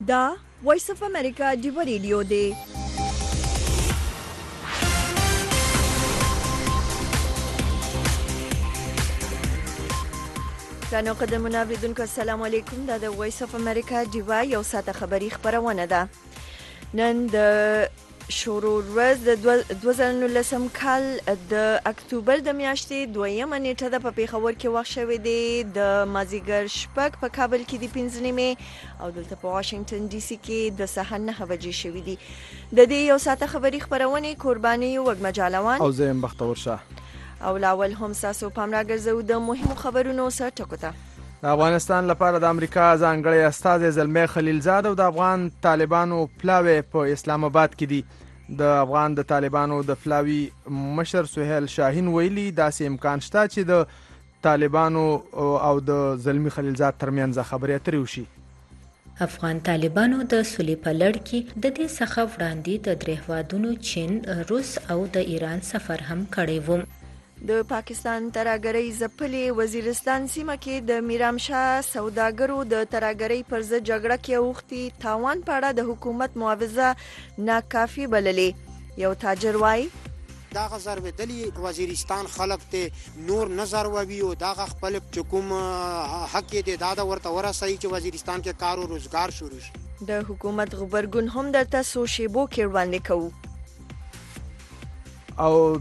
دا وایس اف امریکا ډیو ریډیو دی. ګرانو قدرمنو اوریدونکو السلام علیکم. دا د وایس اف امریکا ډیو یو ساعته خبری خبرونه ده. نن د شروع ورځ د 2019 کال د اکتوبر د میاشتې 2 نیټه د په پیښور کې وخت شوی دی د مازیګر شپږ په کابل کې د 5 نیمه او دلته په واشنگټن ډي سي کې د سهار 9 بجې شوی دی. د دې یو ساعته خبری خبرونه قرباني وګ مجالوان او زم بختور شاه او لاول هم ساسو پام راګرځو د مهمو خبرونو سره ټکوته. د افغانستان لپاره د امریکا ځانګړی استازی زلمی خلیلزاد او د افغان طالبانو پلاوی په اسلام آباد کې دي. د افغان د طالبانو د پلاوی مشر سهیل شاهین ویلي داسې امکان شته چې د طالبانو او د زلمی خلیلزاد ترمنځ خبرې اترې وشي. افغان طالبانو د سولې په لړ کې د دې څخه وړاندې د درې هیوادونو چین، روس او د ایران سفر هم کړی و. د پاکستان ترهګرۍ ځپلې وزیرستان سیمه کې د میرامشاه سوداګرو د ترهګرۍ پر ضد جګړه کې اوختي تاوان په اړه د حکومت معاوضه ناکافي بللې. یو تاجر وایي دا غزر بدلی وزیرستان خلق ته نور نظر ووي او دا خپل کوم حق دې دا ورته ورسې چې وزیرستان کې کار او روزګار شروع شي. د حکومت خبرګون هم درته سو شیبو کې وړاندې کوو. او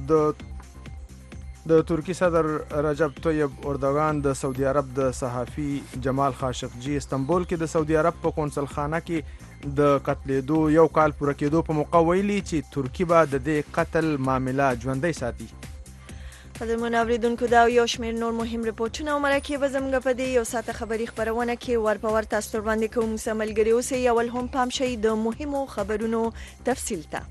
د ترکی صدر رجب طیب اردوغان د سعودي عرب د صحافي جمال خاشقجي استنبول کې د سعودي عرب په قونسل خانه کې د قتلېدو یو کال پوره کېدو په موقع ویلي چې ترکی به د دې قتل معامله ژوندۍ ساتي. قدرمنو اوریدونکو دا یو شمېر نور مهم رپورټونه او مرکې به زموږ په دې یو ساعته خبری خبرونه کې ورپور تاسو ته وړاندې کوم. سملګری اوسئ اول هم پام شئ د مهمو خبرونو تفصیل ته.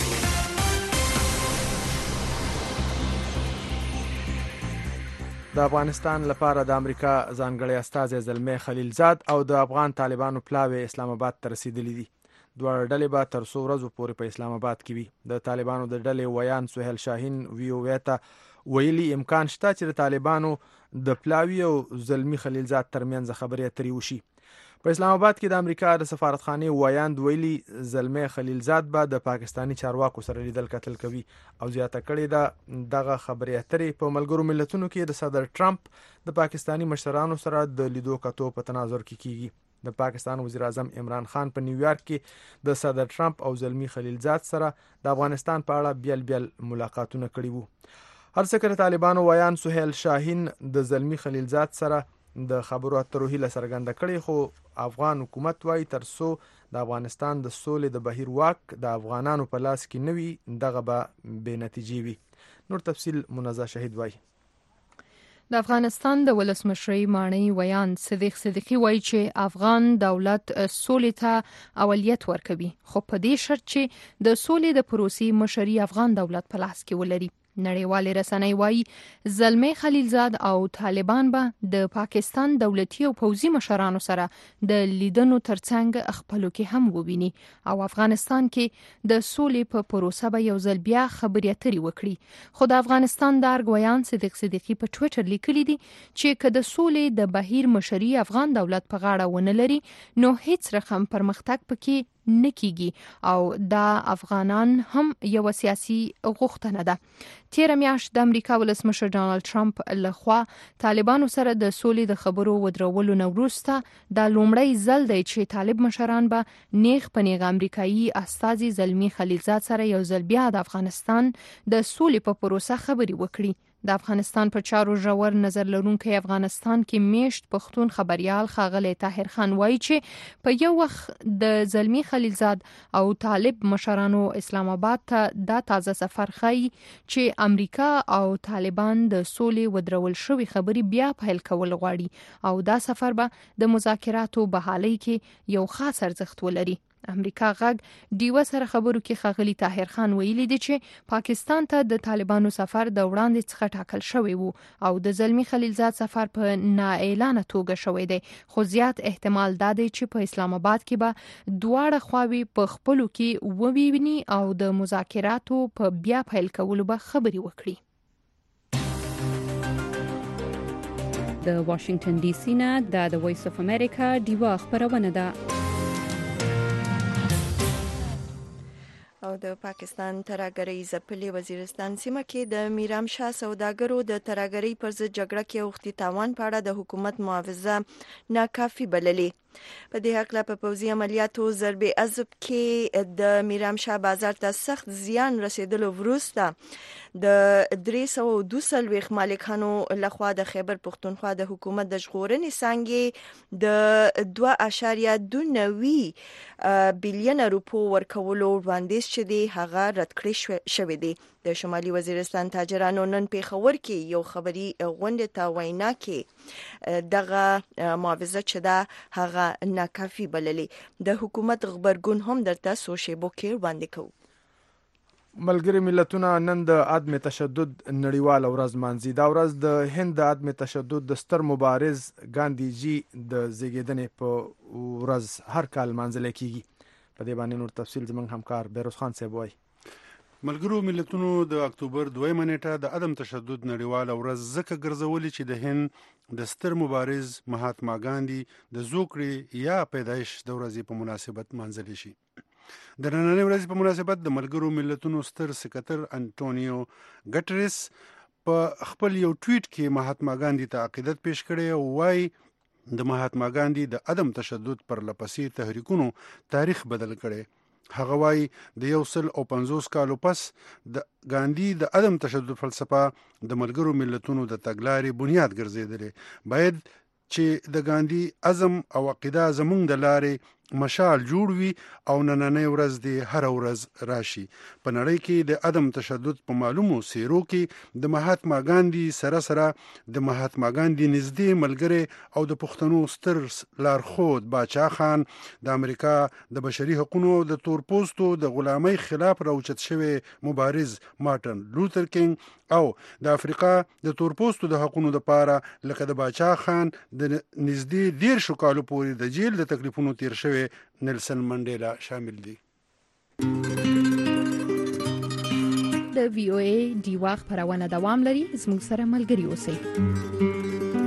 د افغانستان لپاره د امریکا ځانګړی استازی زلمی خلیلزاد او د افغان طالبانو پلاوی اسلام آباد ته رسیدلی دي. دوه ډلې به تر څو ورځې پورې په اسلام آباد کې وي. د طالبانو د ډلې ویان سهیل شاهین وی ته ویلي امکان شته چې د طالبانو د پلاوی او زلمی خلیلزاد ترمنځ خبرې اترې وشي. په اسلام آباد کې د امریکا د سفارتخانه ویان ویلي زلمی خلیلزاد به د پاکستانی چارواکو سره لیدل کتل کوي او زیاته کړې ده دغه خبرې اترې په ملګرو ملتونو کې د صدر ټرمپ د پاکستانی مشرانو سره د لیدو کتو په تناظر کې کیږي. د پاکستان وزیر اعظم عمران خان په نیویارک کې د صدر ټرمپ او زلمی خلیلزاد سره د افغانستان په اړه بیل ملاقاتونه کړي وو. هر څه کړه طالبانو ویان سهیل شاهین د زلمی خلیلزاد سره د خبرو اترو هیله څرګنده کړې، خو افغان حکومت وايي ترڅو د افغانستان د سولې د بهیر واک د افغانانو په لاس کې نه وي دغه به بې نتیجې وي. نور تفصیل منزه شهید وایي. د افغانستان د ولسمشر مانی ویان صدیق صدیقی وایي چې افغان دولت سولې ته اولویت ورکوي، خو په دې شرط چې د سولې د پروسې مشري افغان دولت په لاس کې ولري. نړیوالې رسنۍ وایي زلمی خلیلزاد او طالبان به د پاکستان دولتي او پوځي مشرانو سره د لیدنو ترڅنګ خپلو کې هم وویني او افغانستان کې د سولې په پروسه به یو ځل بیا خبرې اترې وکړي. خو د افغانستان د ارګویان صدیق صدیقی په ټویټر لیکلي دي چې که د سولې د بهیر مشري افغان دولت په غاړه ونه لري نو هیڅ رقم پرمختګ پکې نکیږي او دا افغانان هم یو سیاسي غوښتنه ده. تیر میاشت د امریکا ولسمشر ډانلډ ټرمپ لخوا طالبانو سره د سولې د خبرو ودرولو نه وروسته دا لومړی ځل دی چې طالب مشران به نیغ په نیغ امریکایي استازي زلمی خلیلزاد سره یو ځل بیا د افغانستان د سولې په پروسه خبرې وکړي. د افغانستان پر چارو ژور نظر لرونکي افغانستان کې میشت پښتون خبريال ښاغلی طاهر خان وایي چې په یو وخت د زلمی خلیلزاد او طالب مشرانو اسلام آباد ته دا تازه سفر ښیي چې امریکا او طالبان د سولې ودرول شوی خبري بیا پیل کول غواړي او دا سفر به د مذاکراتو بحالۍ کې یو خاص ارزښت ولري. امریکا غږ ډیوه سره خبرو کې ښاغلی طاهر خان ویلي دی چې پاکستان ته د طالبانو سفر د وړاندې څخه ټاکل شوی وو او د زلمی خلیلزاد سفر په نااعلانه توګه شوی دی، خو زیات احتمال دا دی چې په اسلام آباد کې به دواړه خواوې په خپلو کې وویني او د مذاکراتو په بیا پیل کولو به خبرې وکړي. د واشنگټن ډي سي نه د وایس اف امریکا ډیوه خبرونه ده. او د پاکستان ترهګرۍ ځپلې وزیرستان سیمه کې د میرامشاه سوداګرو د ترهګرۍ پر ضد جګړه کې اوښتي تاوان په اړه د حکومت معاوضه ناکافي بللې. په دې هکله په پوځي عملیاتو ضرب عضب کې د میرامشاه بازار ته سخت زیان رسیدلو وروسته د 342 مالکانو لخوا د خیبر پختونخوا د حکومت د ژغورنې څانګې د 2.29 بلین روپو ورکولو وړاندیز چې دی هغه رد کړی شوی دی. د شمالي وزیرستان تاجرانو نن پیښور کې یو خبري غونډه ته وینا کې دغه معاوضه چې دا هغه ناکافي بللې. د حکومت خبرګون هم درته سوشیبو کې وړاندې کوو. ملګری ملتونه نن د عدم تشدد نړیواله ورځ مانځي. دا ورځ د هند د عدم تشدد د ستر مبارز ګاندھی جی د زیږیدنې په ورځ هر کال مانځل کیږي. په دې باندې نور تفصیل زموږ همکار بیروز خان صاحب وایي. ملګرو ملتونو د اکتوبر 2 نیټه د عدم تشدد نړیواله ورځ ځکه ګرځولې چې د هند د ستر مبارز مهاتما ګاندھی د زوکړې یا پیدایش د ورځې په مناسبت مانځل شي. د نننۍ ورځې په مناسبت د ملګرو ملتونو ستر سکرټر انټونیو ګټرس په خپل یو ټویټ کې مهاتما ګاندھی ته عقیدت پیش کړی او وايي د مهاتما ګاندھی د عدم تشدد پر لپسې تحریکونو تاریخ بدل کړي. هغه وايي د 150 کالو پس د ګاندھی د عدم تشدد فلسفه د ملګرو ملتونو د تګلارې بنیاد ګرځېدلې. باید چې د ګاندھی عزم او عقیده زموږ د لارې مشال جوړ وي او نننۍ ورځ دې هر ورځ راشي. په نړۍ کې د عدم تشدد په معلومو سیرو کې د مهاتما ګاندھی سره د مهاتما ګاندھی نږدې ملګری او د پښتنو ستر لارښود باچا خان، د امریکا د بشري حقوقو د تور پوستو د غلامۍ خلاف راوچت شوی مبارز مارټن لوتر کینګ او د افریقا د تور پوستو د حقوقو لپاره لکه د باچا خان د نږدې 10 کالو پورې د جیل د تکلیفونو تیر شوی نیلسن منډیلا شامل دي. د وی او ای دی واخ پرونه دوام لري. زموږ سره ملګری اوسئ.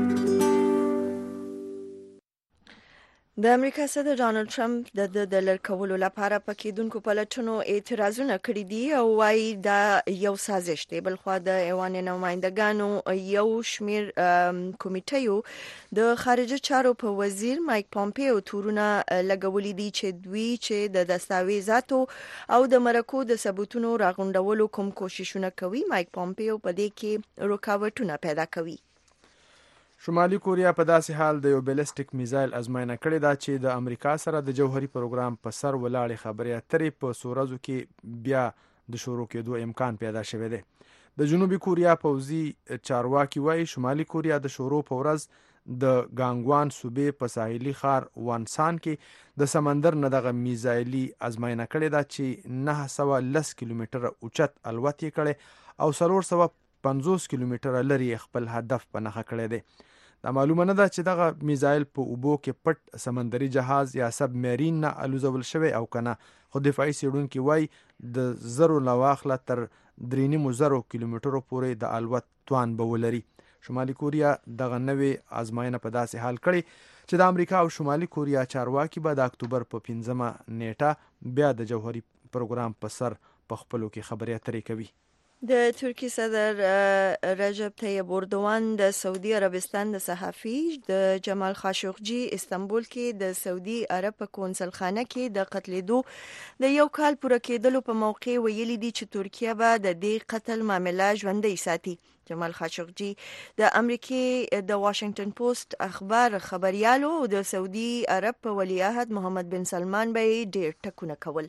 د امریکا صدر ډانلډ ټرمپ د لړکولو لپاره پکېدونکو پلټنو اعتراضونه کړي دي او وايي دا یو سازش دی. بلخوا د ایوان نمائندګانو یو شمیر کمیټیو د خارجه چارو په وزیر مایک پامپیو تورونه لګولې دي چې د دستاویزاتو او د مرکو د ثبوتونو راغونډولو کوم کوششونه کوي. مایک پامپیو په دې کې رکاوټونه پیدا کوي. شمالي کوریا په داسې حال د یو بیلسټیک میزایل ازموینه کړې ده چې د امریکا سره د جوهري پروګرام په سر ولاړې خبرې اترې په سورزو کې بیا د شروع کېدو امکان پیدا شوی دی. د جنوبي کوریا پوځي چارواکي وایي شمالي کوریا د شروع په ورځ د ګانګوان صوبې په ساحلي ښار وانسان کې د سمندر نه دغه میزایلي ازموینه کړې ده چې 910 کیلومتره اوچت الوت یې کړی او 450 کیلومتره لري خپل هدف په نښه کړی دی. دا معلومه نه ده چې دغه میزایل په اوبو کې پټ سمندري جهاز یا سب میرین نه الوزول شوی او کنه، خو دفاعي څېړونکي وایي د زرو لواخله تر 3.5 کیلومترو پورې د الوت توان به ولري. شمالي کوریا دغه نوې ازموینه په داسې حال کړي چې د امریکا او شمالي کوریا چارواکي به د اکتوبر په 15 نیټه بیا د جوهري پروګرام په سر په خپلو کې خبرې اترې کوي. د ترکی صدر رجب طیب اردوان د سعودي عربستان د صحافي د جمال خاشقجي استنبول کې د سعودي عرب په کونسلخانه کې د قتلېدو د یو کال پوره کېدلو په موقع ویلي دي چې ترکیه به د دې قتل معامله ژوندۍ ساتي. جمال خاشقجي د امریکای د واشنگټن پوسټ اخبار خبريالو د سعودي عرب په ولیعهد محمد بن سلمان به ډېر ټکونه کول.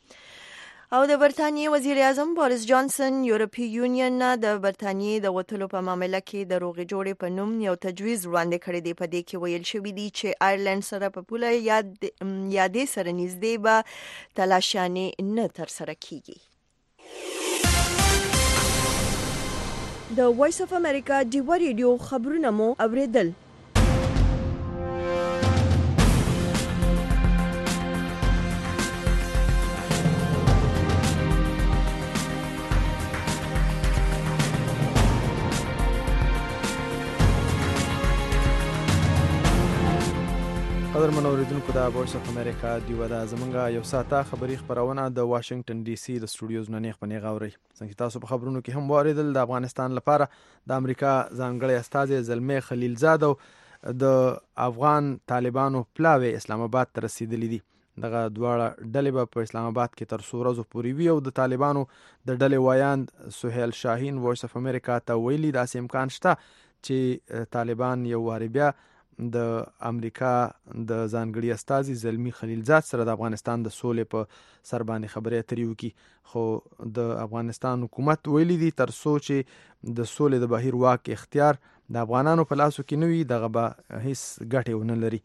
او د برتانیې وزیر اعظم بوریس جانسن یورپی یونین نه د برتانیې د وټلو په معاملې کې د روغې جوړې په نوم یو تجویز وړاندې کړی دی. په دې کې ویل شوی دی چې آیرلند سره په پوله یادې سره نږدې به تلاشیانې نه ترسره کیږي. د وایس اف امریکا ډیوا ریډیو خبرونه مو اوریدل. قدرمن اوریدونکو د وایس اف امریکا دیو د زمونږه یو ساعته خبری خبرونه د واشنگټن ډي سي د سټوډیوز نه نیغ پنیغ اوري. څنګه تاسو په خبرونو کې هم واردل د افغانستان لپاره د امریکا ځانګړي استازي زلمي خلیلزاد او د افغان طالبانو پلاوی اسلام آباد ته رسیدلی دي. دغه دواړه ډلې په اسلام آباد کې تر څو ورځې پورې وي او د طالبانو د ډلې وایاند سهیل شاهین وایس اف امریکا ته ویلي داسې امکان شته چې طالبان یو واری بیا د امریکا د ځانګړي استازي زلمی خلیلزاد سره د افغانستان د سولې په سر باندې خبرې اترې وکړي. خو د افغانستان حکومت ویلي دي تر څو چې د سولې د بهیر واک اختیار د افغانانو په لاسو کې نه وي دغه به هیڅ ګټه ونه لري.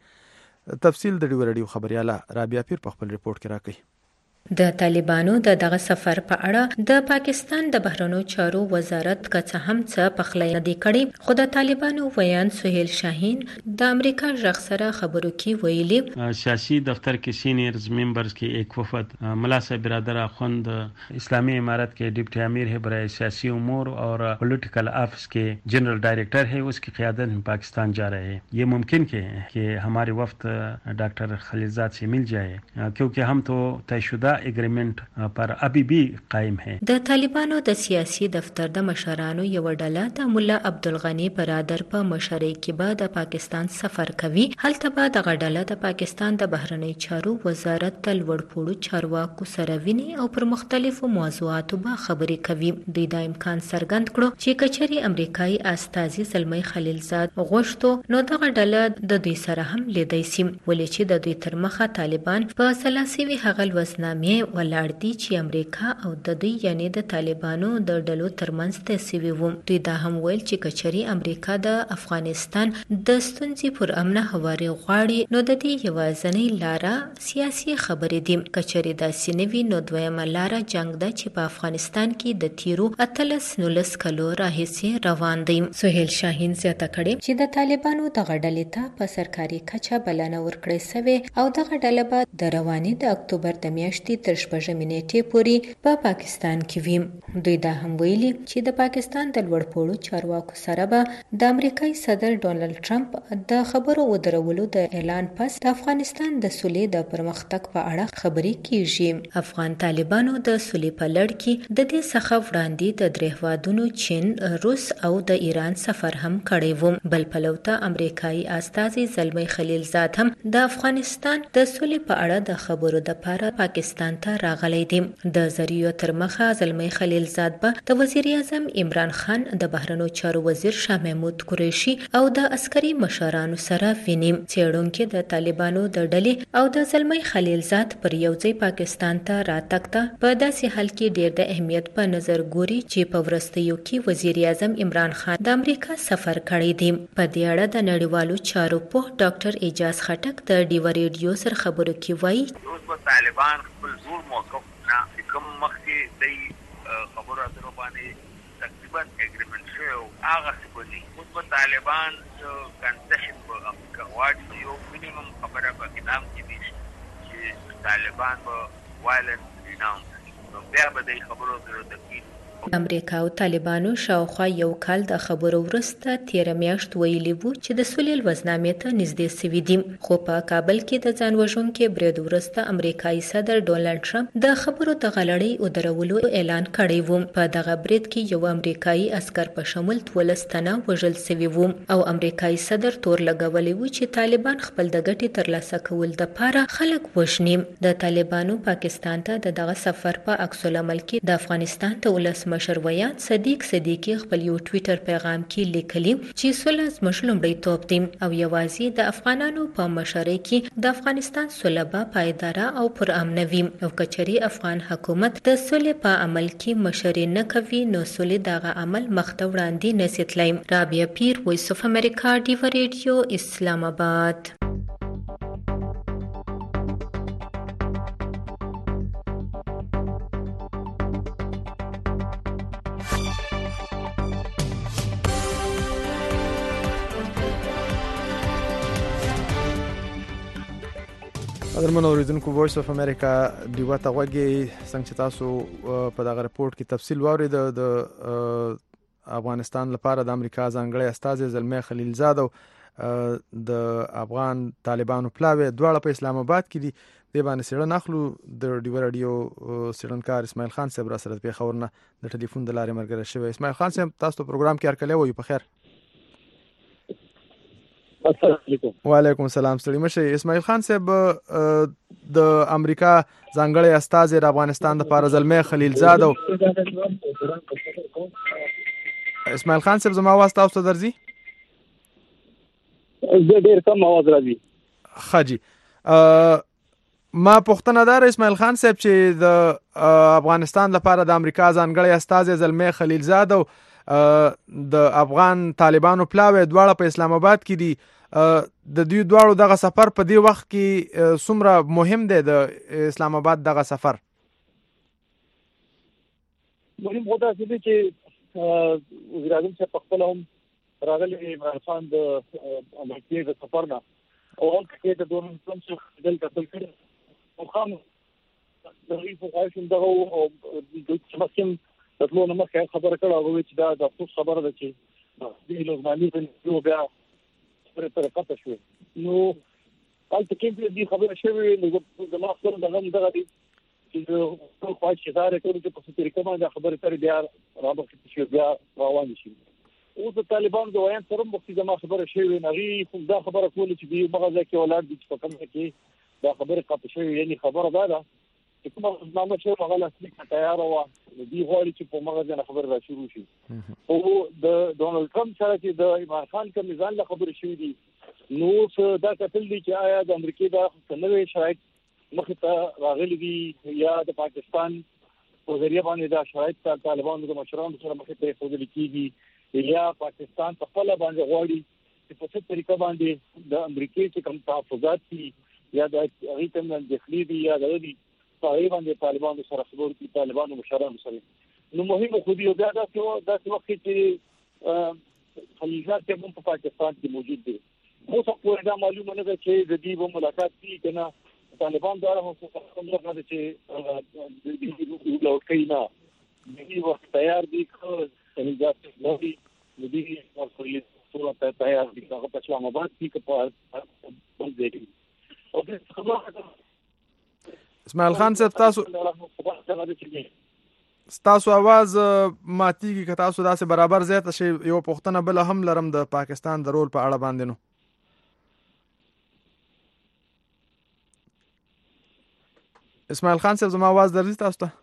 تفصیل د ډیو خبرياله رابعه پیر په خپل ریپورت کې راکړي. د طالبانو دغه سفر په اړه د پاکستان د بهرنیو چارو وزارت که هم څه پخلی نه دی کړی، خو د طالبانو ویان سهیل شاهین د امریکا ژغ سره خبرو کې ویلي سیاسی دفتر के seniors members के एक वफद मला साहब बिरादर आखुंद इस्लामी इमारत के डिप्टी अमीर है बराए सियासी उमूर और पॉलिटिकल ऑफिस के जनरल डायरेक्टर है, उसकी क़यादत में पाकिस्तान जा रहे हैं. ये मुमकिन कि हमारे वफ्द डॉक्टर खलीलजाद से मिल जाए क्योंकि हम तो तयशुदा एग्रीमेंट पर अभी भी قائم है. د طالبانو د سیاسي دفتر د مشرانو یو ډله د مولا عبدالغنی برادر په مشرۍ کې به د پاکستان سفر کوي. هلته به دغه ډله د پاکستان د بهرنی چارو وزارت د لوړپوړو چارواکو سره ویني او پر مختلفو موضوعاتو به خبرې کوي. دوی دا امکان څرګند کړو چې کچري امریکایي استازي زلمی خلیلزاد غوښتو نو دغه ډله د دوی سره هم لیدای شي، ولې چې د دوی تر مخه طالبان په سلاسي هغه وسنامې ولاړ دي چې امریکا او د دوی یعنی د طالبانو د ډلو ترمنځ تسوي وو. دوی دا هم ویل چې کچري امریکا د افغانستان د ستونزې پر امن هواري غواړي نو د دې یوازنۍ لاره سیاسي خبرې دي. کچري دا سینوي نو دویمه لاره جنگ ده چې په افغانستان کې د تیرو 19 کلو راهیسې روان دی. سهیل شاهین زیاته کړې چې د طالبانو د غډلې ته په سرکاري کچه بلنه ورکړې سوې او دغه ډله به د رواني د اکتوبر د میاشتې تر شپږمې نیټې پورې په پاکستان کې وي. دوی دا هم ویلي چې د پاکستان د لوړپوړو چارواکو سره به د امریکایي صدر ډونالد ټرمپ د خبرو ودرولو د اعلان پس د افغانستان د سولې د پرمختګ په اړه خبرې کیږي. افغان طالبانو د سولې په لړ کې د دې څخه وړاندې د درې هیوادونو چین، روس او د ایران سفر هم کړی و. بل پلو ته امریکایي استازي زلمی خلیلزاد هم د افغانستان د سولې په اړه د خبرو لپاره پاکستان ته راغلی دی. د ذریعو تر مخه زلمی خلیلزاد به د وزیر اعظم عمران خان، د بهرنیو چارو وزیر شاه محمود قریشي او د عسکري مشرانو سره ویني. څېړونکو د طالبانو د ډلې او د زلمی خلیلزاد پر یو ځای پاکستان ته راتګ ته په داسې حال کې ډېر د اهمیت په نظر ګوري چې په وروستیو کې وزیر اعظم عمران خان د امریکا سفر کړی دی. په دې اړه د نړیوالو چارو په ډاکټر اعجاز خټک د ډیو ریډیو سره خبرو کې وایي طالبان خپل زور موقف نه کوم مخکې د خبرو اترو باندې تقریبا اګریمنټ شو هغه څه اوس په طالبان کنسیشن په امریکا غواړي یو مینیمم خبره په کتاب کې دي چې طالبان په وایلنس ریناونس نو بیا به د خبرو اترو د امریکا او طالبانو شاوخوا یو کال د خبرو وروسته 13 میاشت ویلي وو چې د سولې لوزنامې ته نږدې سوي دي. خو په کابل کې د ځان وژونکي برید وروسته امریکایي صدر ډونالد ټرمپ د خبرو د غلړۍ ودرولو اعلان کړی و. په دغه برید کې یو امریکایي عسکر په شمول 12 تنه وژل سوي وو او امریکایي صدر تور لګولی و چې طالبان خپل د ګټې ترلاسه کول لپاره خلک وژني. د طالبانو پاکستان ته دغه سفر په عکس العمل کې د افغانستان ته ولس مشر ویان صدیق صدیقی خپل یو ټویټر پیغام کې لیکلی چې سوله زموږ لومړیتوب دی او یوازې د افغانانو په مشرۍ کې د افغانستان سوله به پایداره او پرامن وي او کچري افغان حکومت د سولې په عمل کې مشري نه کوي نو سولې دغه عمل مخته وړاندې نشي تللی. رابعه پیر، وایس اف امریکا، ډیو ریډیو، اسلام آباد. قدرمن اوریدونکو وایس اف امریکا دیو ته غوږی څنګه چې تاسو په دغه رپورت کې تفصیل واورید د افغانستان لپاره د امریکا ځانګړي استازي زلمی خلیلزاد او د افغان طالبانو پلاوی دواړه په اسلام آباد کې دي. د باندې سیړن اخلو د ډیو رادیو سیړنکار اسماعیل خان صاحب را سره په خبرونه د ټلیفون د لارې مرګره شوی. اسماعیل خان صاحب تاسو ته پروګرام کې هرکلی وایو. په خیر. السلام علیکم. وعلیکم السلام. ستړي مشه. اسماعیل خان صاحب د امریکا ځانګړی استازی د افغانستان د لپاره زلمی خلیلزاد او اسماعیل خان صاحب زما आवाज تاسو ته درځي؟ زه ډیر کم आवाज راځي. خاجي ما پوښتنه دار اسماعیل خان صاحب چې د افغانستان لپاره د امریکا ځانګړی استازی زلمی خلیلزاد او د افغان طالبانو پلاوی دواړه په اسلام آباد کې دي. د دوی دواړو دغه سفر په دې وخت کې څومره مهم دی د اسلام آباد دغه سفر؟ مهم خو دا چې وزیر اعظم صاحب په خپل هم راغلی عمران خان د امریکې د سفر نه او هغه د ډونالډ ټرمپ څخه دلته تل کړی او خام د ریف خواهشم دغه او د سمسم د ټولو نه مخکې خبره کړه او چې دا د افسوس خبره ده چې د لوزماني په بیا پر طریقه شو. نو حالت کې دې خبره شوې نو د ما خپل دغه دي چې خواهش دار کړو چې په طریقه باندې خبره تر بیا راځي چې بیا روان شي. او د طالبانو د ویان سره مخکې ما خبره شوې نغي دا خبره کول چې دی مغازه کې ولادت دي چې په کومه کې دا خبره قطع شوې یعنی خبره ده چې کومه نامه چې هغه لاسلیک تیار و دی غواړي چې په مغازه نه خبره را شروع شي. او د ډونالډ ټرمپ سره چې د عمران خان کوم ځان له خبره شوې دي نو څه دا کتل دي چې آیا د امریکای د نوې شرایط مخ ته راغلي دي یا د پاکستان په ذریعہ باندې دا شرایط طالبانو د مشرانو سره مخ ته خوذل کیږي یا پاکستان په خپل باندې غواړي چې په څه طریقه باندې د امریکای چې کوم تحفظات دي یا د هغې تم داخلي دي یا د دې په باندې طالبانو سره خبرې دي طالبانو مشرانو سره. نو مهمه خو دې دا د وخت چې خلیلزاد ته په پاکستان کې موجود دي. مو څه پوره دا معلومه نه ده چې د دې په ملاقات کې کنه طالبان دا هم څه نه ده چې د دې لوکینا د دې وخت تیار دي خلیلزاد نو دې ورته ټول تیار دي هغه په اسلام آباد کې په دې او د خبره اسماعیل خان صاحب تاسو आवाज ماتيږي که تاسو داسې برابر زیات شي. یو پوښتنه بل هم لرم د پاکستان د رول په اړه باندې. نو اسماعیل خان صاحب زما आवाज درځي تاسو ته؟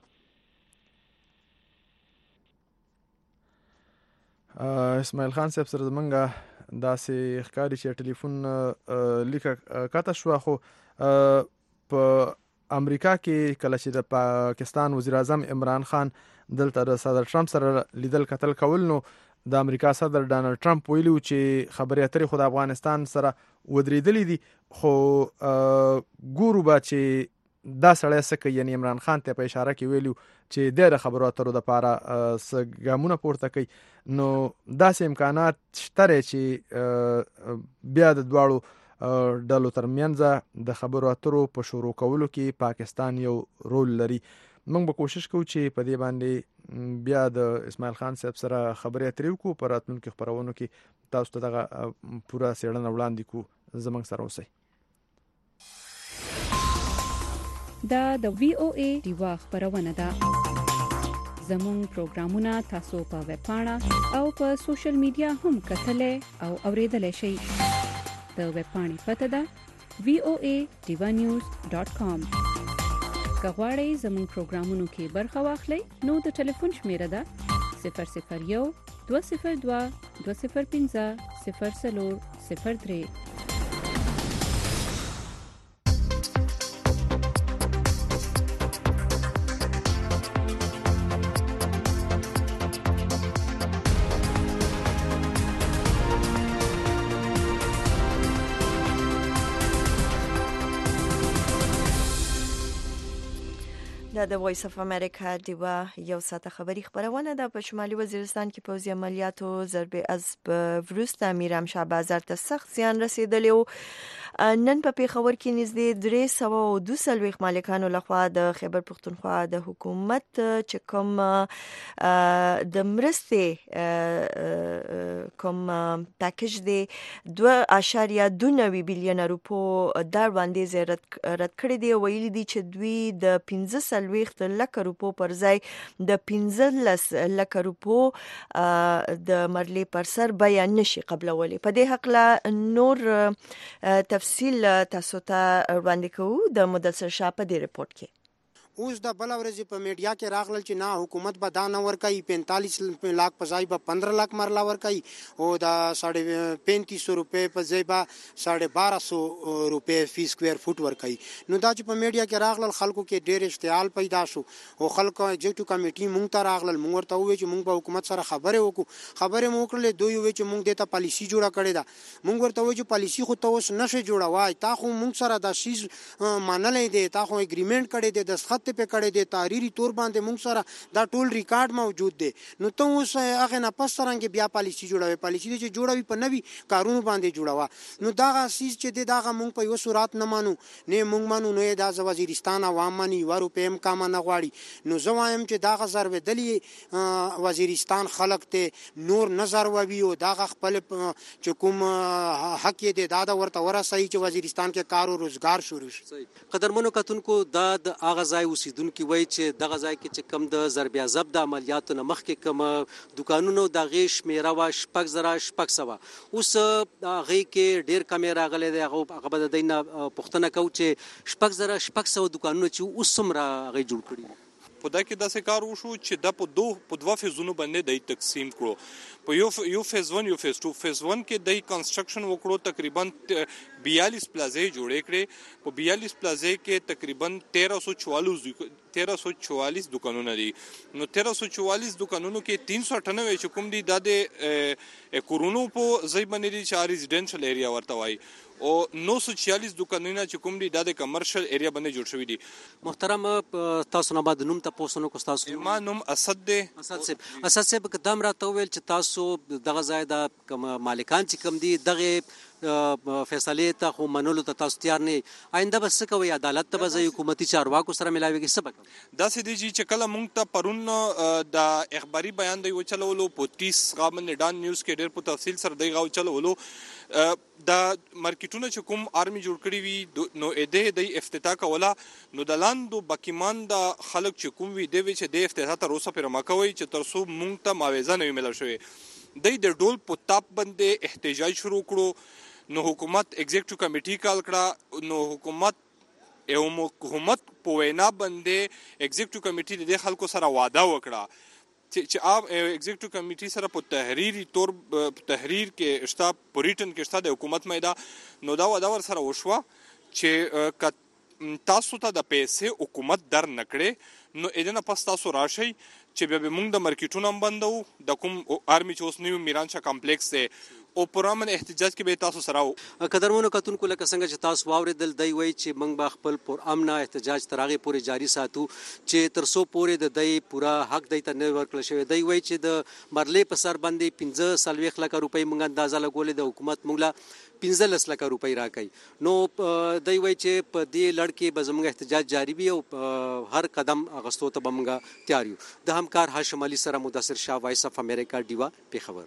اسماعیل خان صاحب سره زمونږ داسې ښکاري چې ټلیفون لیکه کاته شو. خو په امریکا کې کله چې د پاکستان وزیر اعظم عمران خان دلته د صدر ټرمپ سره لیدل کتل کول نو د امریکا صدر ډانلډ ټرمپ ویلو چې خبرې اترې خو د افغانستان سره ودرېدلې دي خو ګورو به چې دا سړی څه کوي. یعنی عمران خان ته په اشاره کې ویلو چې د خبرو اترو دپاره څه ګامونه پورته کوي. نو داسې امکانات شته چې بیا د دواړو ډلو ترمنځ د خبرو اترو په شروع کولو کې پاکستان یو رول لري. موږ به کوشش کوو چې په دې باندې بیا د اسماعیل خان صاحب سره خبرې اترې وکړو په راتلونکو خبرونو کې تاسو ته دغه پوره څېړنه وړاندې کوو. زموږ سره اوسئ. دا د VOA ډیوا خبرونه ده. زموږ پروګرامونه تاسو په ویب پاڼه او په سوشل میډیا هم کتلای او اوریدلای شئ. د ویب پاڼې پته ده voadevanews.com. که غواړئ زموږ پروګرامونو کې برخه واخلئ نو د ټلیفون شمیره ده 001 202 205 0403. د وایس اف امریکا دیوا یو ساعته خبری خبرونه ده. په شمالي وزیرستان کې پوځي عملیاتو ضربه از وروسته میرام شاه بازار ته سخت زیان رسیدلی او نن په پیښور کې نږدې 342 مالکانو لخوا د خیبر پختونخوا د حکومت چې کوم د مرستې کوم پاکیج دی 2.2 بلین روپو در باندې رد کړی دی. ویلي دي چې دوی د 15 لک روپو پر ځای د 15 لک روپو د مرلې پر سر بیان نشي قبلولې. په دې حق لا نور تفصیل تاسو ته وړاندې کوو د مدثر شاه په دې رپورت کې. اوس د بل ورځې په میډیا کې راغلل چې نه حکومت به دا نه ورکوي 45 लाख په ځای به 15 लाख مرلا ورکوي او دا 3500 روپے په ځای به 1250 روپے فی سکوير فوټ ورکوي. نو دا چې په میډیا کې راغلل خلکو کې ډېر اشتعال پیدا شو او خلکو ایگزیکټیو کمیټي مونږ ته راغلل. مونږ ورته وویل چې مونږ به حکومت سره خبرې وکړو مو وکړلې. دوی وویل چې مونږ دته پالیسی جوړه کړې ده. مونږ ورته وویل چې پالیسی خو ته اوس نشي جوړوای تا خو مونږ سره دا شیز مانلې دي تا خو اګریمنت کړی دی دستخط په کړی دی تحریری تور باندې مونږ سره دا ټول ریکارډ موجود دی. نو ته اوس هغه نه پس څنګه بیا پالیسی جوړوي پالیسی چې جوړوي په نوي کارونو باندې جوړوا. نو دا غاسیز چې دا مونږ په یو صورت نه مانو نه مونږ مانو نو دا وزیرستان عوام مانی ورو پم کام نه غواړي. نو زه وایم چې دا غزر ودلی وزیرستان خلق ته نور نظر ووي او دا خپل چې کوم حق دی دا ورته ورسای چې وزیرستان کې کار او روزګار شروع شي. قدرمنو کتونکو دا د اغازای اوسیدونکو وای چې دغه ځای کې چې کم د ضربیا ضبط د عملیاتو نه مخکې کوم دکانونو د غیش میرا وا شپږ زره شپږ سوا اوس هغه کې ډیر کمی راغلي دی. هغه به د دینه پښتنه کو چې شپږ زره شپږ سوا دکانونه چې اوس هم راغی جوړ کړي. په دا کې داسې کار وشو چې دا په دوه فیزونو باندې د تقسیم کړو. په یو فیز 1 یو فیز 2. فیز 1 کې د کنسټرکشن وکړو تقریبا 42 پلازې جوړې کړې. په 42 پلازې کې تقریبا 1344 دکانونه دي. نو 1344 دکانونو کې 398 چې کوم دي د کورونو په ځای باندې دي چې ریزیډنشل ایریا ورته وایي او 946 دکانونه چې کوم دي د کمرشل ایریا باندې جوړ شوی دي. محترم تاسو نه بعد نوم تاسو نو کو تاسو ما نوم اسد دی. اسد صاحب قدم راته ویل چې تاسو دغه ځای د مالکان چې کوم دي دغه فیصله ته خو منلو ته تاسو تیار نه آینده بس کوي عدالت ته به حکومتي چارواکو سره ملاويږي سبق دا سدي چې کله مونږ ته پرون د اخباري بیان دی وچلولو په 30 غامن ډان نیوز کې ډېر په تفصیل سره دی غو چلولو دا مارکیټونه چې کوم آرمي جوړ کړی وي نو د افتتاح کوله نو د لاندو بکیمان د خلک چې کوم وي دی چې د افتتاح تر اوسه پر ماکوي چې ترسو مونږ ته معاوضه نه ملل شوی. د ډول په تاپ باندې احتجاج شروع کړو. نو حکومت ایگزیکټیو کمیټي کال کړه. نو حکومت په وینا باندې ایگزیکټیو کمیټي د خلکو سره وعده وکړه چې ایگزیکټیو کمیټي سره په تحریری تور تحریر کې شتا پوریټن کې شتا د حکومت مېدا نو دا وعده ور سره وشوه چې تاسو ته د پیسې حکومت در نکړي نو اېدنه پس تاسو راشي چې به موږ د مارکیټونو بندو د کوم آرمي چې اوس نیو میرانشا کمپلیکس دی او پرامن احتجاج کې به تاسو سره قدرمنو کتونکو لکه څنګه چې تاسو واوریدل دی وای چې موږ به خپل پر امن احتجاج ترغه پورې جاری ساتو چې ترسو پورې د دای پورا حق دی ته نه ورکړل شوی دی وای چې د مرلې په سر باندې 15 لک روپۍ موږ اندازه لګولې د حکومت موږ 15 لک روپۍ راکړي. نو دی وای چې په دې لړ کې به زموږ احتجاج جاری وي او هر قدم اغستو ته به موږ تیار یو. د همکار هاشم علي سره مدثر شاه وایس اف امریکا دیوا پیښور.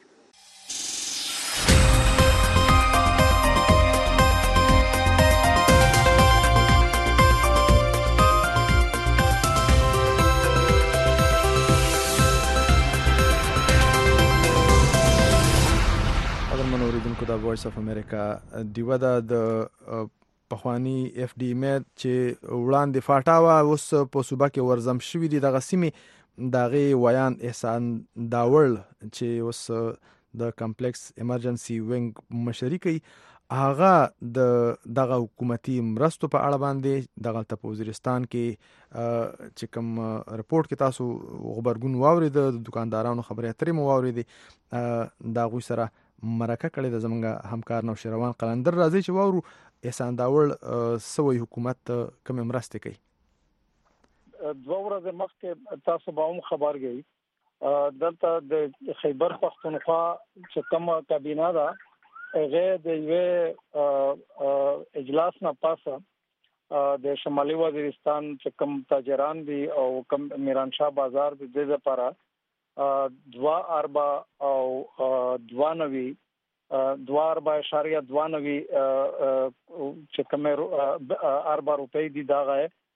اوریدونکو د وایس اف امریکا دیوا د پخوانی اف ډي مید چې وړاندې فاټاوا اوس په صوبه کې ورزم شوی دی دغه سیمه دغه ویان احسان داول چې اوس د کمپلیکس ایمرجنسي وینګ مشري کوي هغه دغه حکومتي مرستو په اړه باندې دغه په وزیرستان کې چې کوم رپورت کې تاسو خبرګون واورید د دکاندارانو خبرې اترې مو واورید دا غوي سره مرکه کړې د زمونږ همکار نو شروان قلندر راځي چې وورو احسان داول سوي حکومت کوم مرسته کوي. دوه ورځې مخکې تاسو به هم خبر گئی دلته د خیبر پختونخوا چې کوم کابینه ده هغه د یو اجلاس نه پاسه د شمالي وزیرستان چې کوم تاجران دي او کوم میرانشاه بازار د دې لپاره 2.4 او 2.9 چې کوم 4 روپۍ دي دا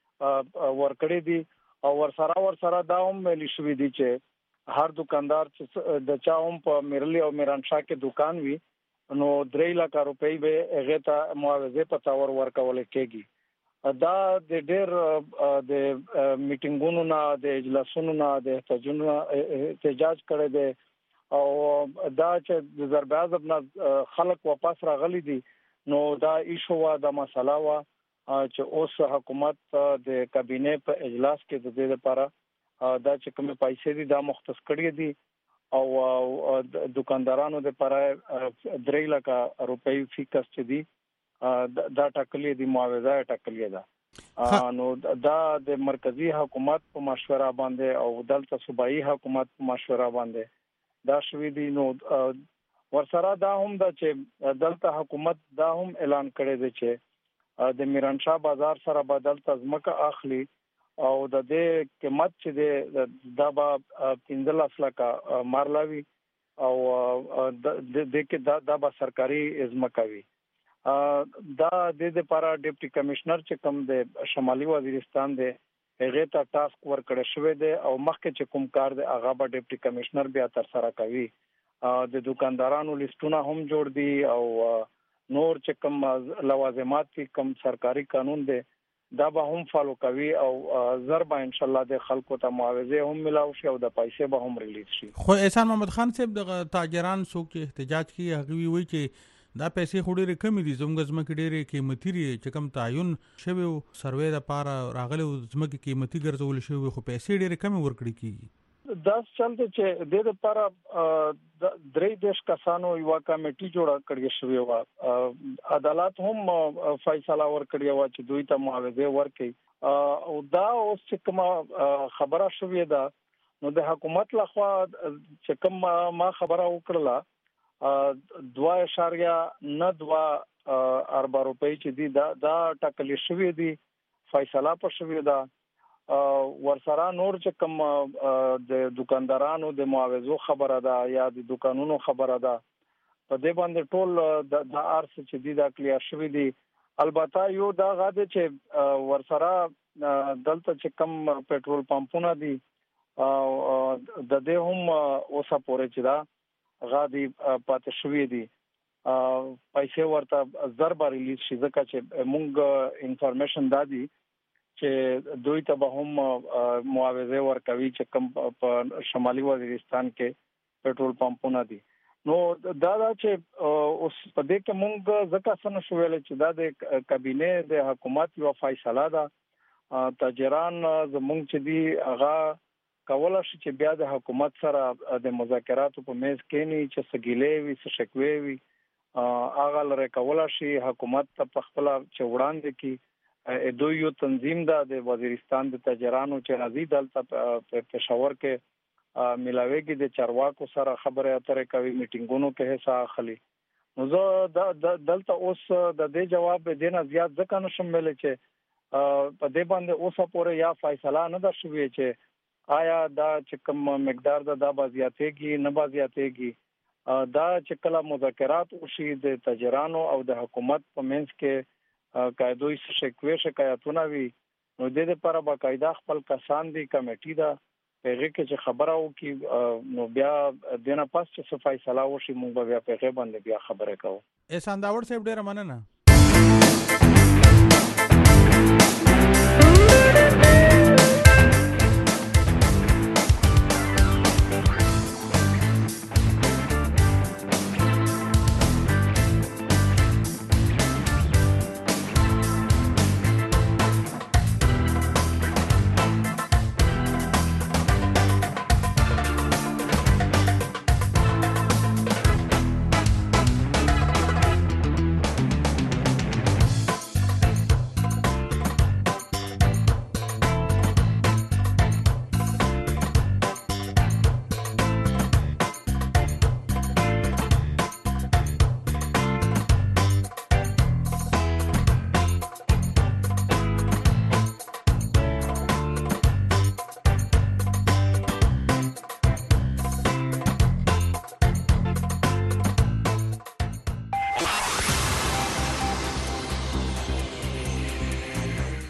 ورکړې دي او ورسره دا هم ویل شوې دي چې هر دکاندار چې د چا هم په میرلی او میرانشاه کې دکان وي نو 3 لک روپۍ به هغه ته معاوضه په تور ورکول کېږي. دا د ډېر د میټینګونو نه د اجلاسونو نه د احتجاج کړي دي او دا چې د ضرب عضب نه خلک واپس راغلي دي نو دا ایشو وا د مسله وا چې اوس حکومت د کابینه په اجلاس کې د دې لپاره دا چې کوم پیسې دي دا مختص کړی دي او دکاندارانو لپاره 3 لک روپۍ فیکس چې دي دا ټاکلې دي معاوضه ټاکلې ده. نو دا د مرکزی حکومت په مشوره باندې او دلته صوبایي حکومت په مشوره باندې دا شوې دي. نو ورسره دا هم دا چې دلته حکومت دا هم اعلان کړی دی چې د میرانشاه بازار سره بدل تزمکه اخلي او د دې قیمت چې دا به 15 لک مارلاوي او د کې دا به سرکاري ازمکوي. دا د لپاره ډیپټي کمشنر چې کوم د شمالي وزیرستان دی هغه ته ټاسک ورکړی شوی دی او مخکې چې کوم کار دی هغه به ډیپټي کمشنر بیا تر سره کوي. د دکاندارانو لیستونه هم جوړ دي او نور چې کوم لوازمات کوم سرکاري قانون دی دا به هم فالو کوي او ضربه ان شاء الله د خلکو ته معاوضه هم ملاو شي او د پیسې به هم ریلیز شي. خو احسان محمد خان صاحب د تاجران څوک احتجاج کوي هغه وی چې دا پیسې خو ډېرې کمې دي زموږ ځمکې ډېرې قیمتي دي چې کوم تعین شوی سروې لپاره راغلي ځمکې قیمتي ګرځول شوی خو پیسې ډېرې کمې ورکړي کیږي. دا چلته چې د لپاره 3 کسانو یو کمیټي جوړه کړې شوې و عدالت هم فیصله ورکړی و چې دوی ته معاوضه ورکړي او دا اوس چې کوم خبره شوې ده نو د حکومت لخوا چې کوم ما خبره وکړه 2.9 روپۍ چې دي دا ټاکلې شوې دي فیصله په شوې ده. ورسره نور چې کوم د دکاندارانو د معاوضو خبره ده یا د دکانونو خبره ده په دې باندې ټول د ارس چې دي دا کلیر شوې دي. البته یو دا غاده چې ورسره دلته چې کوم پېټرول پمپونه دي د دې هم اوسه پورې چې دا غادي پاتې شوې دي پیسې ورته ضرب ریلیز شي ځکه چې موږ انفارمیشن دادي چې دوی ته به هم معاوضه ورکوي چې کوم په شمالي وزیرستان کې پېټرول پمپونه دي. نو دا چې اوس په دې کې موږ ځکه څنګه شوول چې دا د کابینه د حکومت یو فیصله ده تاجران زموږ چې دي هغه کولای شي چې بیا د حکومت سره د مذاکراتو په میز کې نه چې سګیلې وي شکوي وي هغه لره کولای شي حکومت ته په خپل چوڑاندې کې دوی یو تنظیم ده د وزیرستان د تاجرانو چې راځي دلته په پېښور کې ملاويږي د چارواکو سره خبرې اترې کوي میټینګونو کې حصہ اخلي. نو زه دلته اوس د دې جواب دینه زیات ځکه نشم ویل چې په دې باندې اوسه پورې یا فیصله نه ده شوې چې آیا دا چې کوم مقدار دا بازیاتېږي نه بازیاتېږي دا چې کله مذاکرات وشي د تاجرانو او د حکومت په منځ کې قاعدوي شکایتونه وي نو د دې لپاره باقاعده خپل کسان دي کمیټي دا پیغه کې چې خبره وکي نو بیا دنه پاس چې فیصله وشي موږ بیا پیغه باندې بیا خبره کوو. احسان داوړ صاحب ډیر مننه.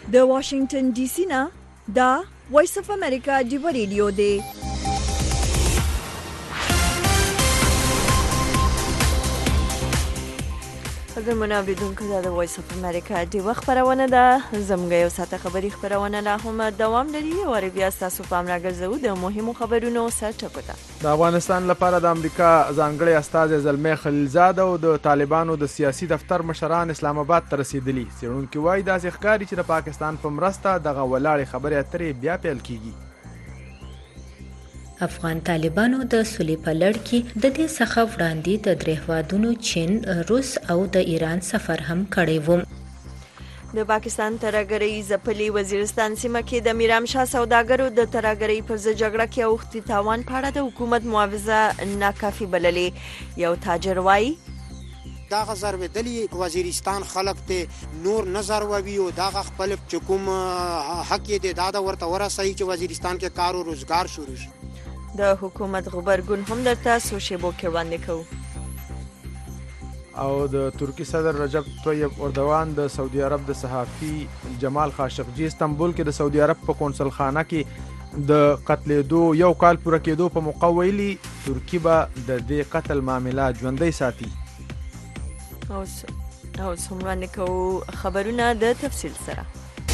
د واشنگټن ډي سي نه دا وایس اف امریکا دی ریډیو دی. زموږ اوریدونکو دا د وایس اف امریکا دی خبرونه ده. زموږ یو ساعته خبری خبرونه لا هم دوام لري او بیا تاسو په امر راګرځو د مهمو خبرونو سره ټکوته. د افغانستان لپاره د امریکا ځانګړي استازي زلمي خلیلزاد او د طالبانو د سیاسي دفتر مشران اسلام آباد ته رسیدلي. څېړونکي وایي دا ښکاري چې د پاکستان په مرسته دغه ولاړې خبرې اترې بیا پیل کیږي. افغان طالبانو د سولې په لړ کې د دې څخه وړاندې د درې هیوادونو چین، روس او د ایران سفر هم کړی و. د پاکستان ترهګرۍ ځپلي وزیرستان سیمه کې د میرام شاه سوداګرو د ترهګرۍ پر ضد جګړه کې اوښتي تاوان په اړه د حکومت معاوضه ناکافي بللې. یو تاجر وایي دا غزر ودلی وزیرستان خلق ته نور نظر ووي او دا خپل چکم حق دې دادا ورته ورسای چې وزیرستان کې کار او روزګار شروع شي. د حکومت خبرګون هم درته سوشیبو کې وړاندې کوو. او د ترکی صدر رجب طیب اردوان د سعودي عرب د صحافي جمال خاشقجي استنبول کې د سعودي عرب په قونسل خانه کې د قتلېدو یو کال پوره کېدو په موقع ویلي ترکی به د دې قتل معامله ژوندۍ ساتي. اوس هم وړاندې کوو خبرونه د تفصیل سره.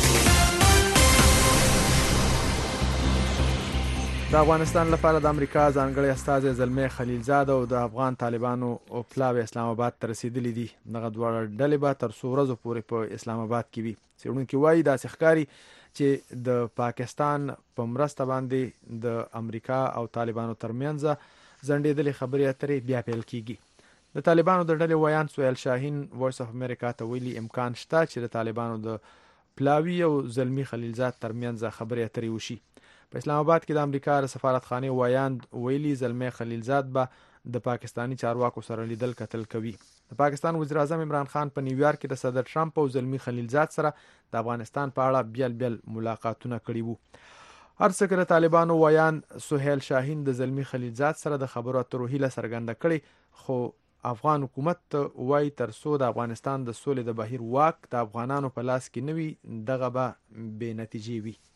د افغانستان لپاره د امریکا ځانګړي استازي زلمي خلیلزاد او د افغان طالبانو پلاوی اسلام آباد ته رسیدلي دي. دغه دواړه ډلې به تر څو ورځو پورې په اسلام آباد کې وي. څېړونکي وایي داسې ښکاري چې د پاکستان په مرسته باندې د امریکا او طالبانو ترمنځ ځنډېدلې خبرې اترې بیا پیل کیږي. د طالبانو د ډلې ویان سهیل شاهین وایس اف امریکا ته ویلي امکان شته چې د طالبانو د پلاوی او زلمي خلیلزاد ترمنځ خبرې اترې وشي. په اسلام آباد کې د امریکا د سفارتخانې ویان ویلي زلمي خلیلزاد به د پاکستانی چارواکو سره لیدل کتل کوي. د پاکستان وزیر اعظم عمران خان په نیویارک کې د صدر ټرمپ او زلمي خلیلزاد سره د افغانستان په اړه بیل ملاقاتونه کړي وو. هر څه کې د طالبانو ویان سهیل شاهین د زلمي خلیلزاد سره د خبرو اترو هیله څرګنده کړي، خو افغان حکومت وایي تر څو د افغانستان د سولې د بهیر واک د افغانانو په لاس کې نه وي دغه به بې نتیجې وي.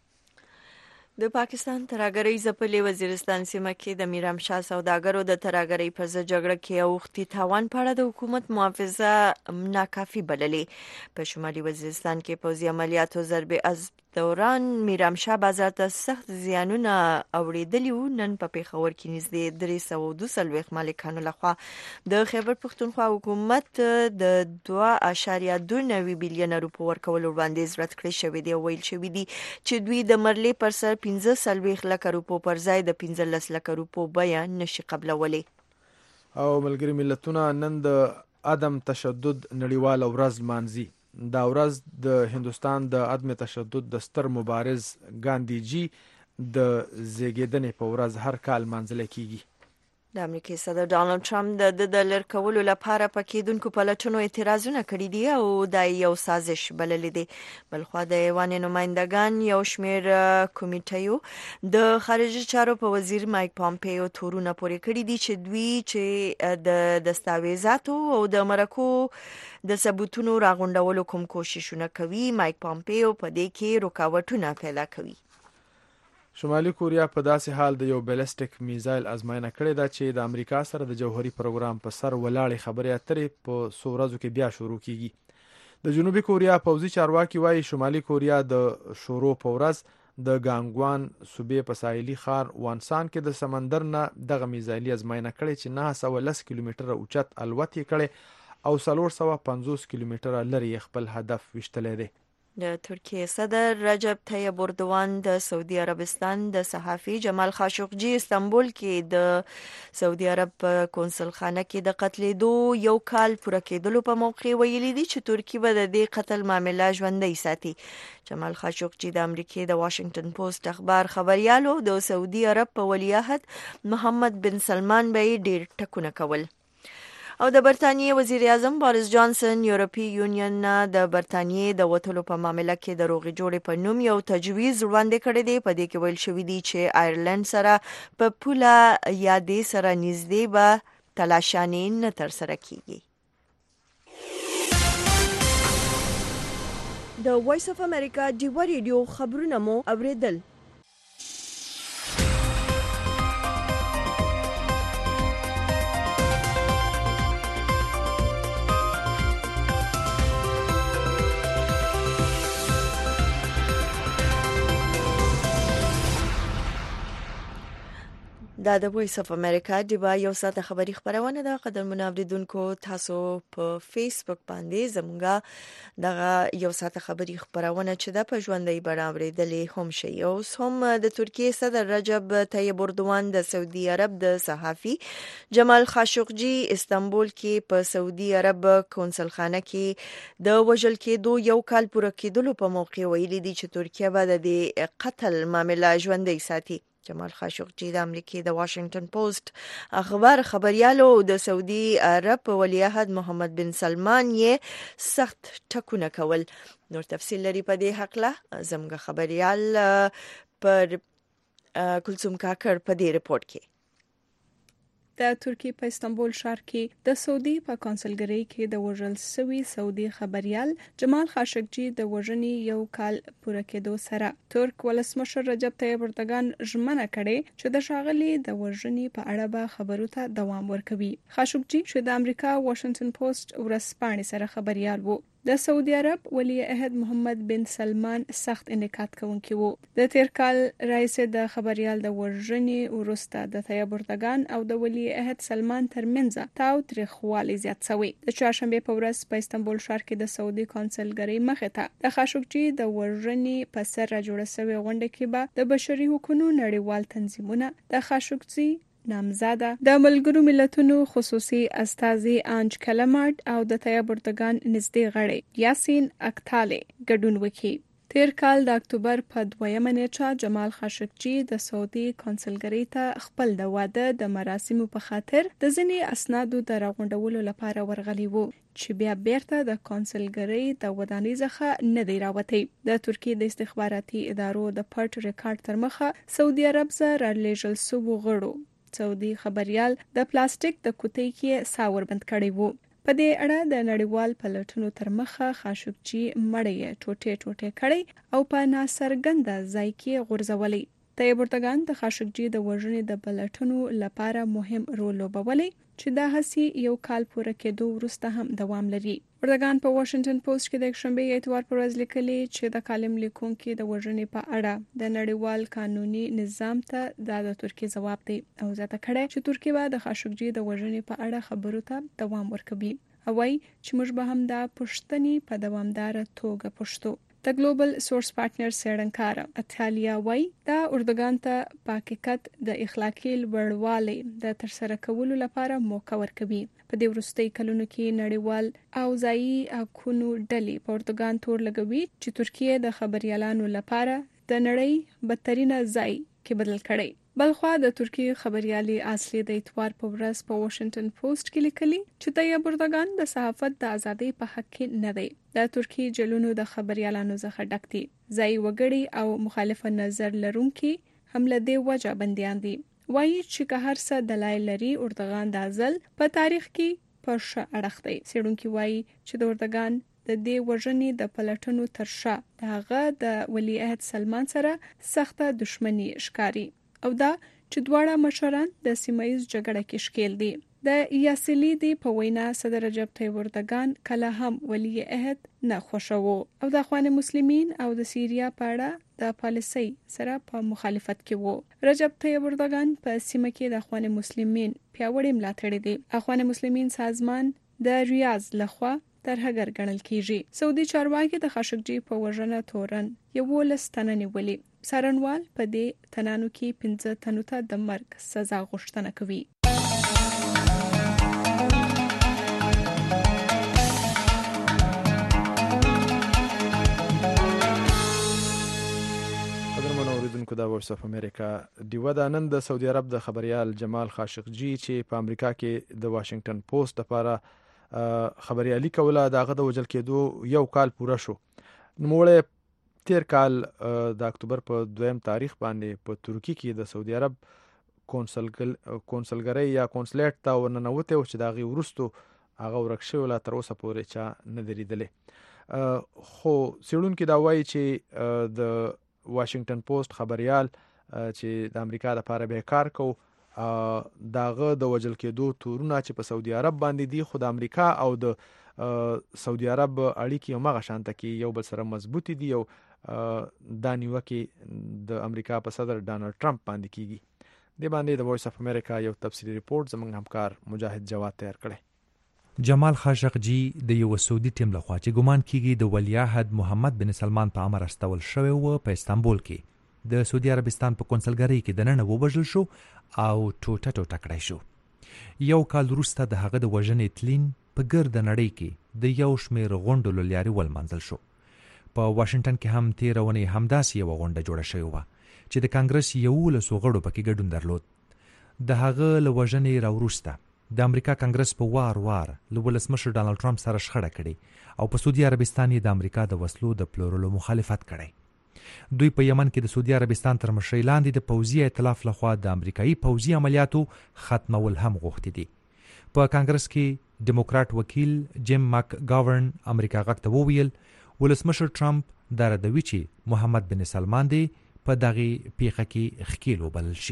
د پاکستان ترهګرۍ ځپلي وزیرستان سیمه کې د میرام شاه سوداګرو د ترهګرۍ پر ضد جګړه کې اوښتي تاوان په اړه د حکومت معاوضه ناکافي بللې. په شمالي وزیرستان کې پوځي عملیاتو ضرب از دوران میرام شاه بازار ته سخت زیانونه اوریدلي وو. نن په پیښور کې نږدې 342 مالکانو لخوا د خیبر پښتونخوا حکومت د 2.2 بلین روپو ورکولو وړاندیز رد کړی شوی دی. ویل شوی دی چې دوی د مرلې پر سر 15 لک روپو پر ځای د 15 لک روپو بیه نشي قبلولی. او ملګری ملتونه نن د عدم تشدد نړیواله ورځ لمانځي. دا ورځ د هندوستان د عدم تشدد د ستر مبارز ګاندھی جی د زیږیدنې په ورځ هر کال منځل کیږي. د امریکای صدر ډانلډ ټرمپ د لر کولو لپاره په کېدونکو پلټنو اعتراضونه کړي دي او دا یو سازش بللی دی. بلخوا د ایوان نمائندگان یو شمیر کمیټیو د خارجي چارو په وزیر مایک پامپیو تورونه پورې کړي دي چې دوی چې د دستاویزاتو او د مرکو د ثبوتونو راغونډولو کوم کوششونه کوي. مایک پامپیو په دې کې رکاوټونه پیدا کوي. شمالي کوریا په داسې حال د یو بیلسټیک میزایل ازمایښت کړې ده چې د امریکا سره د جوهري پروګرام په سر ولاړې خبرې اترې په څو ورځو کې بیا شروع کیږي. د جنوبي کوریا پوځي چارواکي وایي شمالي کوریا د شروع په ورځ د ګانګوان صوبې په ساحلي ښار وانسان کې د سمندر نه دغه میزایلي ازمایښت کړې چې 910 کیلومتره اوچت الوت یې کړې او 450 کیلومتره لري خپل هدف وشتلې دی. د ترکیه صدر رجب طیب اردوان د سعودي عربستان د صحافي جمال خاشقجي استنبول کې د سعودي عرب په قونسل خانه کې د قتلېدو یو کال پوره کېدلو په موقع ویلي دي چې ترکیه به د دې قتل معامله ژوندۍ ساتي. جمال خاشقجي د امریکای د واشنگټن پوسټ اخبار خبريالو د سعودي عرب په ولیعهد محمد بن سلمان به ډېر ټکونه کول. او د برتانیې وزیر اعظم بوریس جانسن یورپی یونین د برتانیې د وټلو په معاملې کې د روغې جوړې په نوم یو تجویز وړاندې کړی دی. په دې کې ویل شوی دی چې آیرلند سره په پوله یادې سره نږدې به تلاشانې نه تر سره کیږي. د وایس اف امریکا ډیوا ریډیو خبرونه مو اوریدل. دا د وایس اف امریکا ډیوا یو ساعت خبری خبرونه ده. قدرمن اوریدونکو تاسو په فیسبوک باندې زموږه د یو ساعت خبری خبرونه چې د پښوندۍ بڼاوریدلې هم شي. اوس هم د ترکیه صدر رجب طیب اردوان د سعودي عرب د صحافي جمال خاشقجي استنبول کې په سعودي عرب کونسلخانه کې د وژل کېدو یو کال پوره کېدلو په موقع ویلي دي چې ترکیه به د قتل معاملې ژوندۍ ساتي. جمال خاشقجي د امریکای د واشنگټن پوسټ اخبار خبريالو د سعودي عرب ولیعهد محمد بن سلمان یې سخت ټکونه کول. نور تفصیل لري په دې حق له زموږ خبريال پر کلثوم کاکر په دې ریپورت کې. د ترکیه په استنبول ښار کې د سعودي په کونسلګرۍ کې د وژل شوی سعودي خبريال جمال خاشقجي د وژنې یو کال پوره کېدو سره ترک ولسمشر رجب طیب اردوغان ژمنه کړې چې د ښاغلي د وژنې په اړه به خبرو ته دوام ورکوي. خاشقجي چې د امریکا واشنگټن پوسټ ورځپاڼې سره خبريال وو د سعودي عرب ولی عهد محمد بن سلمان سخت انعکاس کوونکی وو. د تیر کال رئیس د خبريال د وژنې وروسته د طیب اردوغان او د ولی عهد سلمان ترمنځ تاو تریخوالی زیات شوی. د چهارشنبه په ورځ په استنبول ښار کې د سعودي کونسلګرۍ مخې ته د خاشقجي د وژنې په سر را جوړه شوی غونډه کې به د بشري حقوقو نړیوال تنظیمونه د خاشقجي نامزاده د ملګرو ملتونو خصوصي استازي آنج کلمارد او د طیب اردوغان نږدې غړی یاسین اکتالی ګډون وکړي. تیر کال د اکتوبر په 2مه نیټه جمال خاشقجي د سعودي کونسلګرۍ ته خپل د واده د مراسمو په خاطر د ځینې اسنادو د راغونډولو لپاره ورغلی وو چې بیا بیرته د کونسلګرۍ د ودانۍ څخه نه دی راوتی. د ترکیه د استخباراتي ادارو د پټ ریکارډ تر مخه سعودي عرب سره رالیږل شوو غړو سعودي خبريال د پلاستیک د کوټې کې ساور بند کړی وو. په دې اړه د نړیوال پلټنو تر مخه خاشقجي مړی ټوټه ټوټه کړی او په ناسرګند ځای کې غورځولې. طیب اردوغان د خاشقجي د وژنې د پلټنو لپاره مهم رول لوبولی چې دا هڅې یو کال پوره کېدو وروسته هم دوام لري. اردوغان په واشنگټن پوسټ کې د یکشنبه اتوار پر ورځ لیکلي چې د کالم لیکونکو د وژنې په اړه د نړیوال قانوني نظام ته د ترکیه جواب دی او زیاته کړه چې ترکیه به د خاشقجي د وژنې په اړه خبرو ته دوام ورکوي او وايي چې موږ به هم دا پښتني په دوامدار توګه پښتو. د ګلوبل سورس پارټنر سیړنکار اتالیا وای دا اردوغان ته په حقیقت د اخلاقی لوړوالي د ترسره کولو لپاره موقع ورکوي. په دې وروستي کلونو کې نړیوال او ځایي حقوقو ډلې په اردوغان تور لګوي چې ترکیه د خبريالانو لپاره د نړۍ بدترینه ځای کې بدل کړي. بلخوا د ترکیه خبريالي اصلي د اتوار په ورځ په واشنگټن پوسټ کې لیکلي چې طیب اردوغان د صحافت د ازادۍ په حق کې نه دی. د ترکیه جلونو د خبريالانو څخه ډک دي. ځای وګړي او مخالف نظر لرونکي هم له دې وجه بنديان دي. وایي چې که هر څه دلایل لري اردوغان د ازل په تاریخ کې پر ښه اړخ دی. څېړونکي وایي چې د اردوغان د دې وژنې د پلټنو تر شا د هغه د ولیعهد سلمان سره سخته دښمني ښکاري او دا چې دواړه مشران د سیمایي جګړه کې ښکیل دي. د یاسلیدي په وینا صدر رجب طیب اردوغان کله هم ولی عهد نه خوښو او د اخوان مسلمین او د سیریا په اړه د پالیسۍ سره په مخالفت کې وو. رجب طیب اردوغان په سیمه کې د اخوان مسلمین پیاوړی ملاتړی دی. اخوان مسلمین سازمان د ریاض لخوا ترهګر ګڼل کیږي. سعودي چارواکي د خاشقجي په وژنه تورن 11 تنه نیولي. څارنوال په دې تنانو کې 15 تنو ته د مرګ سزا غوښتنه کوي. اوریدونکو د وایس اف امریکا ډیوا د نن د سعودي عرب د خبريال جمال خاشقجي چې په امریکا کې د واشنگټن پوسټ لپاره خبريالي کوله دغه د وژل کېدو یو کال پوره شو. نوموړی تیر کال د اکتوبر په 2 تاریخ باندې په ترکیه کې د سعودي عرب کونسلګرۍ یا کونسلیټ ته ورننوته او چې دغه ورستو هغه ورکشه ولا تر اوسه پورې چا نه دریدلې. خو سیړونکو دا وایي چې د واشنگټن پوسټ خبريال چې د امریکا لپاره به کار کو داغه د وجل کېدو تورونه چې په سعودي عرب باندې دي، خو د امریکا او د سعودي عرب اړیکې یو مغه شانته کې یو بل سره مضبوطی دي او دا نیوکه د امریکا په صدر ډانلډ ټرمپ باندې کیږي. د باندې د وایس اف امریکا یو تفصیلی ریپورت زموږ همکار مجاهد جواد تیار کړی. جمال خاشقجي د یو سعودي ټیم لخوا چې ګمان کیږي د ولیعهد محمد بن سلمان په امر استول شوی و په استانبول کې د سعودي عربستان په کنسلګری کې د نن وبجل شو او ټوټه کړای شو. یو کال وروسته د هغه د وژنې تلین په ګرد نړۍ کې د یو شمېر غونډو له لارې ولمانځل شو. په واشنگټن کې هم تیرونې همداسې یوه غونډه جوړه شوې وه چې د کانګرس 11 غړو پکې ګډون درلود. د هغه له وژنې راوروسته د امریکا کانګرس په وار له ولسمشر ډانلډ ټرمپ سره شخړه کړې او په سعودي عربستان د امریکا د وسلو د پلورلو مخالفت کړی. دوی په یمن کې د سعودي عربستان تر مشرۍ لاندې د پوځي ائتلاف لخوا د امریکایي پوځي عملیاتو ختمول هم غوښتي دي. په کانګرس کې ډیموکرات وکیل جیم ماک گاورن امریکا غږ ته وویل ولسمشر ټرمپ دا ردوي چې محمد بن سلمان دی په دغه پیښه کې ښکیل وبلل شي.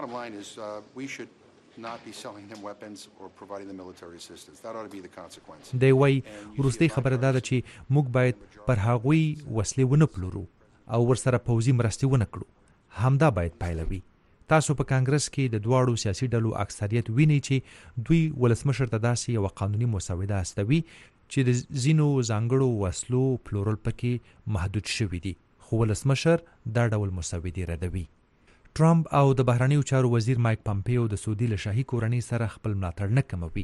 دی وایي وروستۍ خبره دا ده چې موږ باید پر هغوی وسلې ونه پلورو او ورسره پوځي مرستې ونه کړو. همدا باید پایله وي. تاسو په کانګرس کې د دواړو سیاسي ډلو اکثریت ویني چې دوی ولسمشر ته داسې یو قانوني مسوده استوي چې د ځینو ځانګړو وسلو پلورل پکې محدود شوي دي، خو ولسمشر دا ډول مسودې ردوي. ټرمپ او د بهرنیو چارو وزیر مایک پامپیو د سعودي له شاهي کورنۍ سره خپل ملاتړ نه کموي.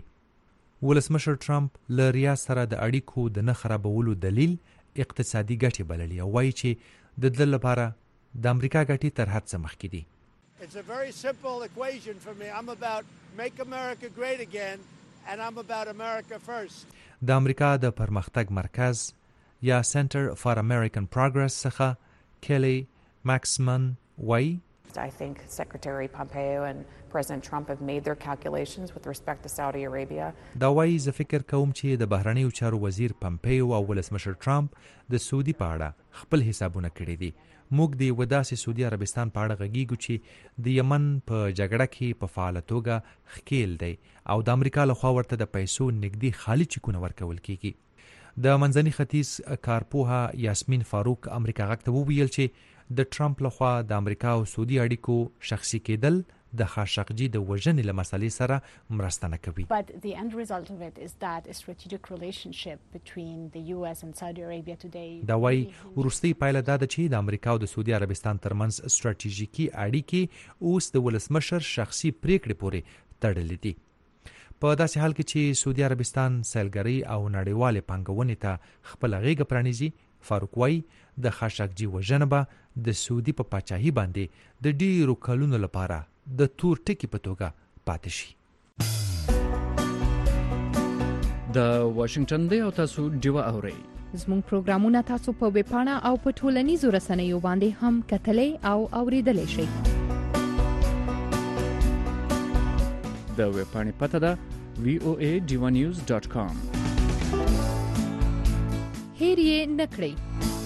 ولسمشر ټرمپ له ریاض سره د اړیکو د نه خرابولو دلیل اقتصادي ګټې بللي او وایي چې د دل لپاره د امریکا ګټې تر هر څه مخکې دي. It's a very simple equation for me. I'm about make America great again and I'm about America first. د امریکا د پرمختګ مرکز یا Center for American Progress څخه کلی ماکسمن وایي I think Secretary Pompeo and President Trump have made their calculations with respect to Saudi Arabia. دا وایي زه فکر کوم چې د بهرنیو چارو وزیر پمپیو او ولسمشر ټرمپ د سعودي په اړه خپل حسابونه کړي دي. موږ د یو داسې سعودي عربستان په اړه غږیږو چې د یمن په جګړه کې په فعاله توګه ښکیل دی او د امریکا لخوا ورته د پیسو نږدې خالي چکونه ورکول کیږي. د منځني ختیځ کارپوهه یاسمین فاروق امریکا غږ ته وویل چې د ټرمپ لخوا د امریکا او سعودي اړیکو شخصي کېدل د خاشقجي د وژنې له مسلې سره مرسته نه کوي. But the end result of it is that a strategic relationship between the US and Saudi Arabia today. دا وایي وروستۍ پایله دا ده چې د امریکا او د سعودي عربستان ترمنځ ستراتیژیکي اړیکې اوس د ولسمشر شخصي پریکړې پورې تړلې دي. په داسې حال کې چې سعودي عربستان سیلګرۍ او نړیوالې پانګونې ته خپل غېږه پرانیزي، فاروق وایي د خاشقجي وژنه به د سعودي په پاچاهي باندې د ډیرو کلونو لپاره د تور ټکی په توګه پاتې شي. د واشنگټن دی او تاسو ډیوه اورئ. زموږ پروګرامونه تاسو په ویب پاڼه او په ټولنیزو رسنیو باندې هم کتلای او اوریدلای شئ. د ویب پاڼې پته ده voanews.com. هیر یې نکړئ.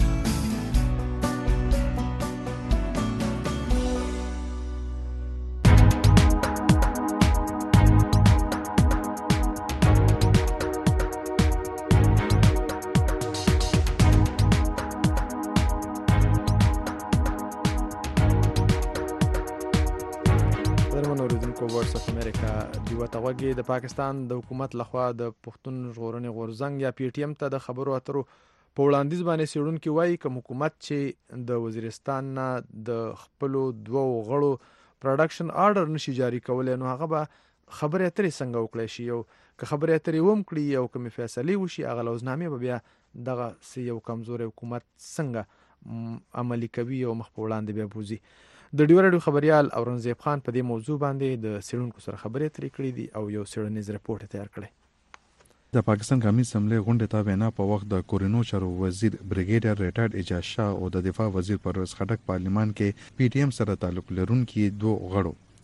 وایس اف امریکا دیو توګه د پاکستان د حکومت لخوا د پښتون ژغورنې غورځنګ یا پی ټی ایم ته د خبرو اترو په وړاندیز باندې سیړونکو وایي کوم حکومت چې د وزیرستان نه د خپل دوه غړو پروډکشن آرډر نشي جاری کولای نو هغه به خبرې اترې څنګه وکړي شي او که خبرې اترې ووم کړي او کوم فیصله وشي هغه لوزنامه به بیا دغه یو کمزور حکومت څنګه عملی کوي او مخ په وړاندې بیا بوزي. د ډیو رادیو خبريال اورنګزیب خان په دې موضوع باندې د سیړونکو سره خبرې اترې کړې دي او یو سیړنیز رپورټ تیار کړی. د پاکستان قومي اسمبلی غونډې ته وینا په وخت د کورینو چارو وزیر بریګیډر ریټایرډ اعجاز شاه او د دفاع وزیر پرویز خټک پارلیمان کې پی ټی ایم سره تعلق لرونکي دوه غړو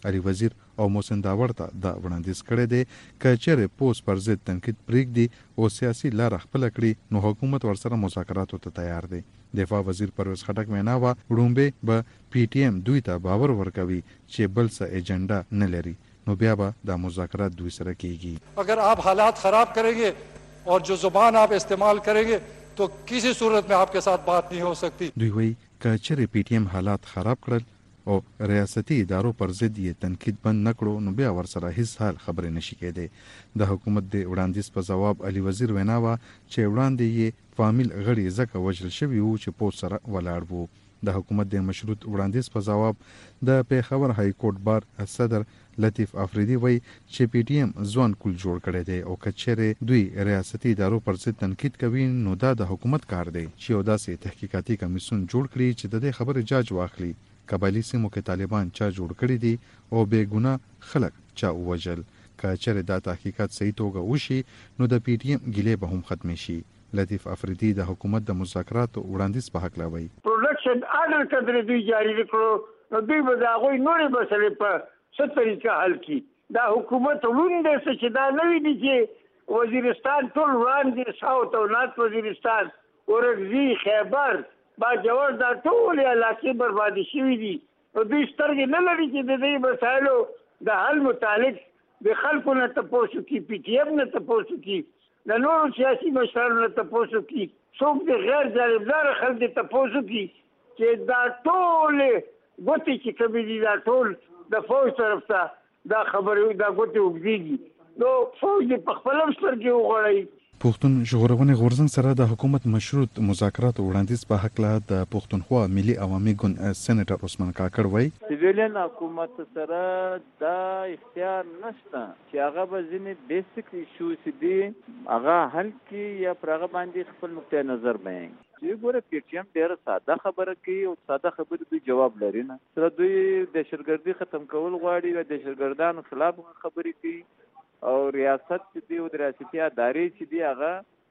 علي وزیر او محسن داور ته دا وړاندیز کړی دی که چیرې پوسټ پر ضد تنقید پرېږدي او سیاسي لار خپله کړي نو حکومت ورسره مذاکراتو ته تیار دی. دفاع وزیر پرویز خټک وینا وه وړومبې به پی ټی ایم دوی ته باور ورکوي چې بل څه ایجنډا نه لري نو بیا به دا مذاکرات دوی سره کیږي. اگر آپ حالات خراب کریں گے اور جو زبان آپ استعمال کریں گے تو کسی صورت میں آپ کے ساتھ بات نہیں ہو سکتی. دوی وایي که چیرې پی ټی ایم حالات خراب کړل او ریاستي ادارو پر ضد یې تنقید بند نکړو نو بیا ورسره هیڅ حال خبرې نشي کېدی. د حکومت د وړاندیز په ځواب علي وزیر وینا وه چې وړاندې یې فامیل غړي ځکه وژل شوي وو چې پوسټ سره ولاړ وو. د حکومت د مشروط وړاندیز په ځواب د پیښور های کورټ بار صدر لطیف افریدي وایي چې پی ټی ایم ځوان کول جوړ کړی دی او که چیرې دوی ریاستي ادارو پر ضد تنقید کوي نو دا د حکومت کار دی چې یو داسې تحقیقاتي کمیسیون جوړ کړي چې د دې خبرې جاج واخلي قبایلي سیمو کې طالبان چا جوړ کړي دي او بې ګناه خلک چا ووژل. که چیرې دا تحقیقات صحیح توګه وشي نو د پی ټی ایم ګیلې به هم ختمې شي. لطیف افریدي د حکومت د مذاکراتو وړاندیز په هکله وایي پروډکشن آرډر کړی دوی جاری کړو نو دوی به د هغوی نورې مسلې په څه طریقه حل کړي. دا حکومت ړوند دی چې دا نه ویني چې وزیرستان ټول وړاندې ساوت او نارت وزیرستان اورکزي خیبر باجوړ دا ټولې علاقې بربادي شوي دي نو دوی سترګې نه لري چې د دې مسایلو د حل متعلق د خلکو نه تپوس وکړي، پی ټي ایم نه تپوس وکړي، د نورو سیاسي مشرانو نه تپوس وکړي، څوک د غیر جانبداره خلک تپوس وکړي چې دا ټولې ګوتې چې کومې دي دا ټول د فوج طرف ته دا خبرې دا ګوتې اوږدېږي نو فوج دې په خپله هم سترګې وغوړوي. پښتون ژغورونې غورځنګ سره د حکومت مشروط مذاکرات وړاندیز په هکله د پښتونخوا ملي عوامي ګوند سېنیټر عثمان کاکړ وایي سیویلین حکومت سره دا اختیار نشته چې هغه به ځینې بیسیک ایشوز دي هغه حل کړي یا پر هغه باندې خپل نقطه نظر بیان کړي. ګوره پی ټي ایم ډېره ساده خبره کوي او ساده خبرې دوی جواب لري نه. سره دوی دهشتګردي ختم کول غواړي او دهشتګردانو خلاف خبرې کوي او ریاست چې دی او د ریاستي ادارې چې دی هغه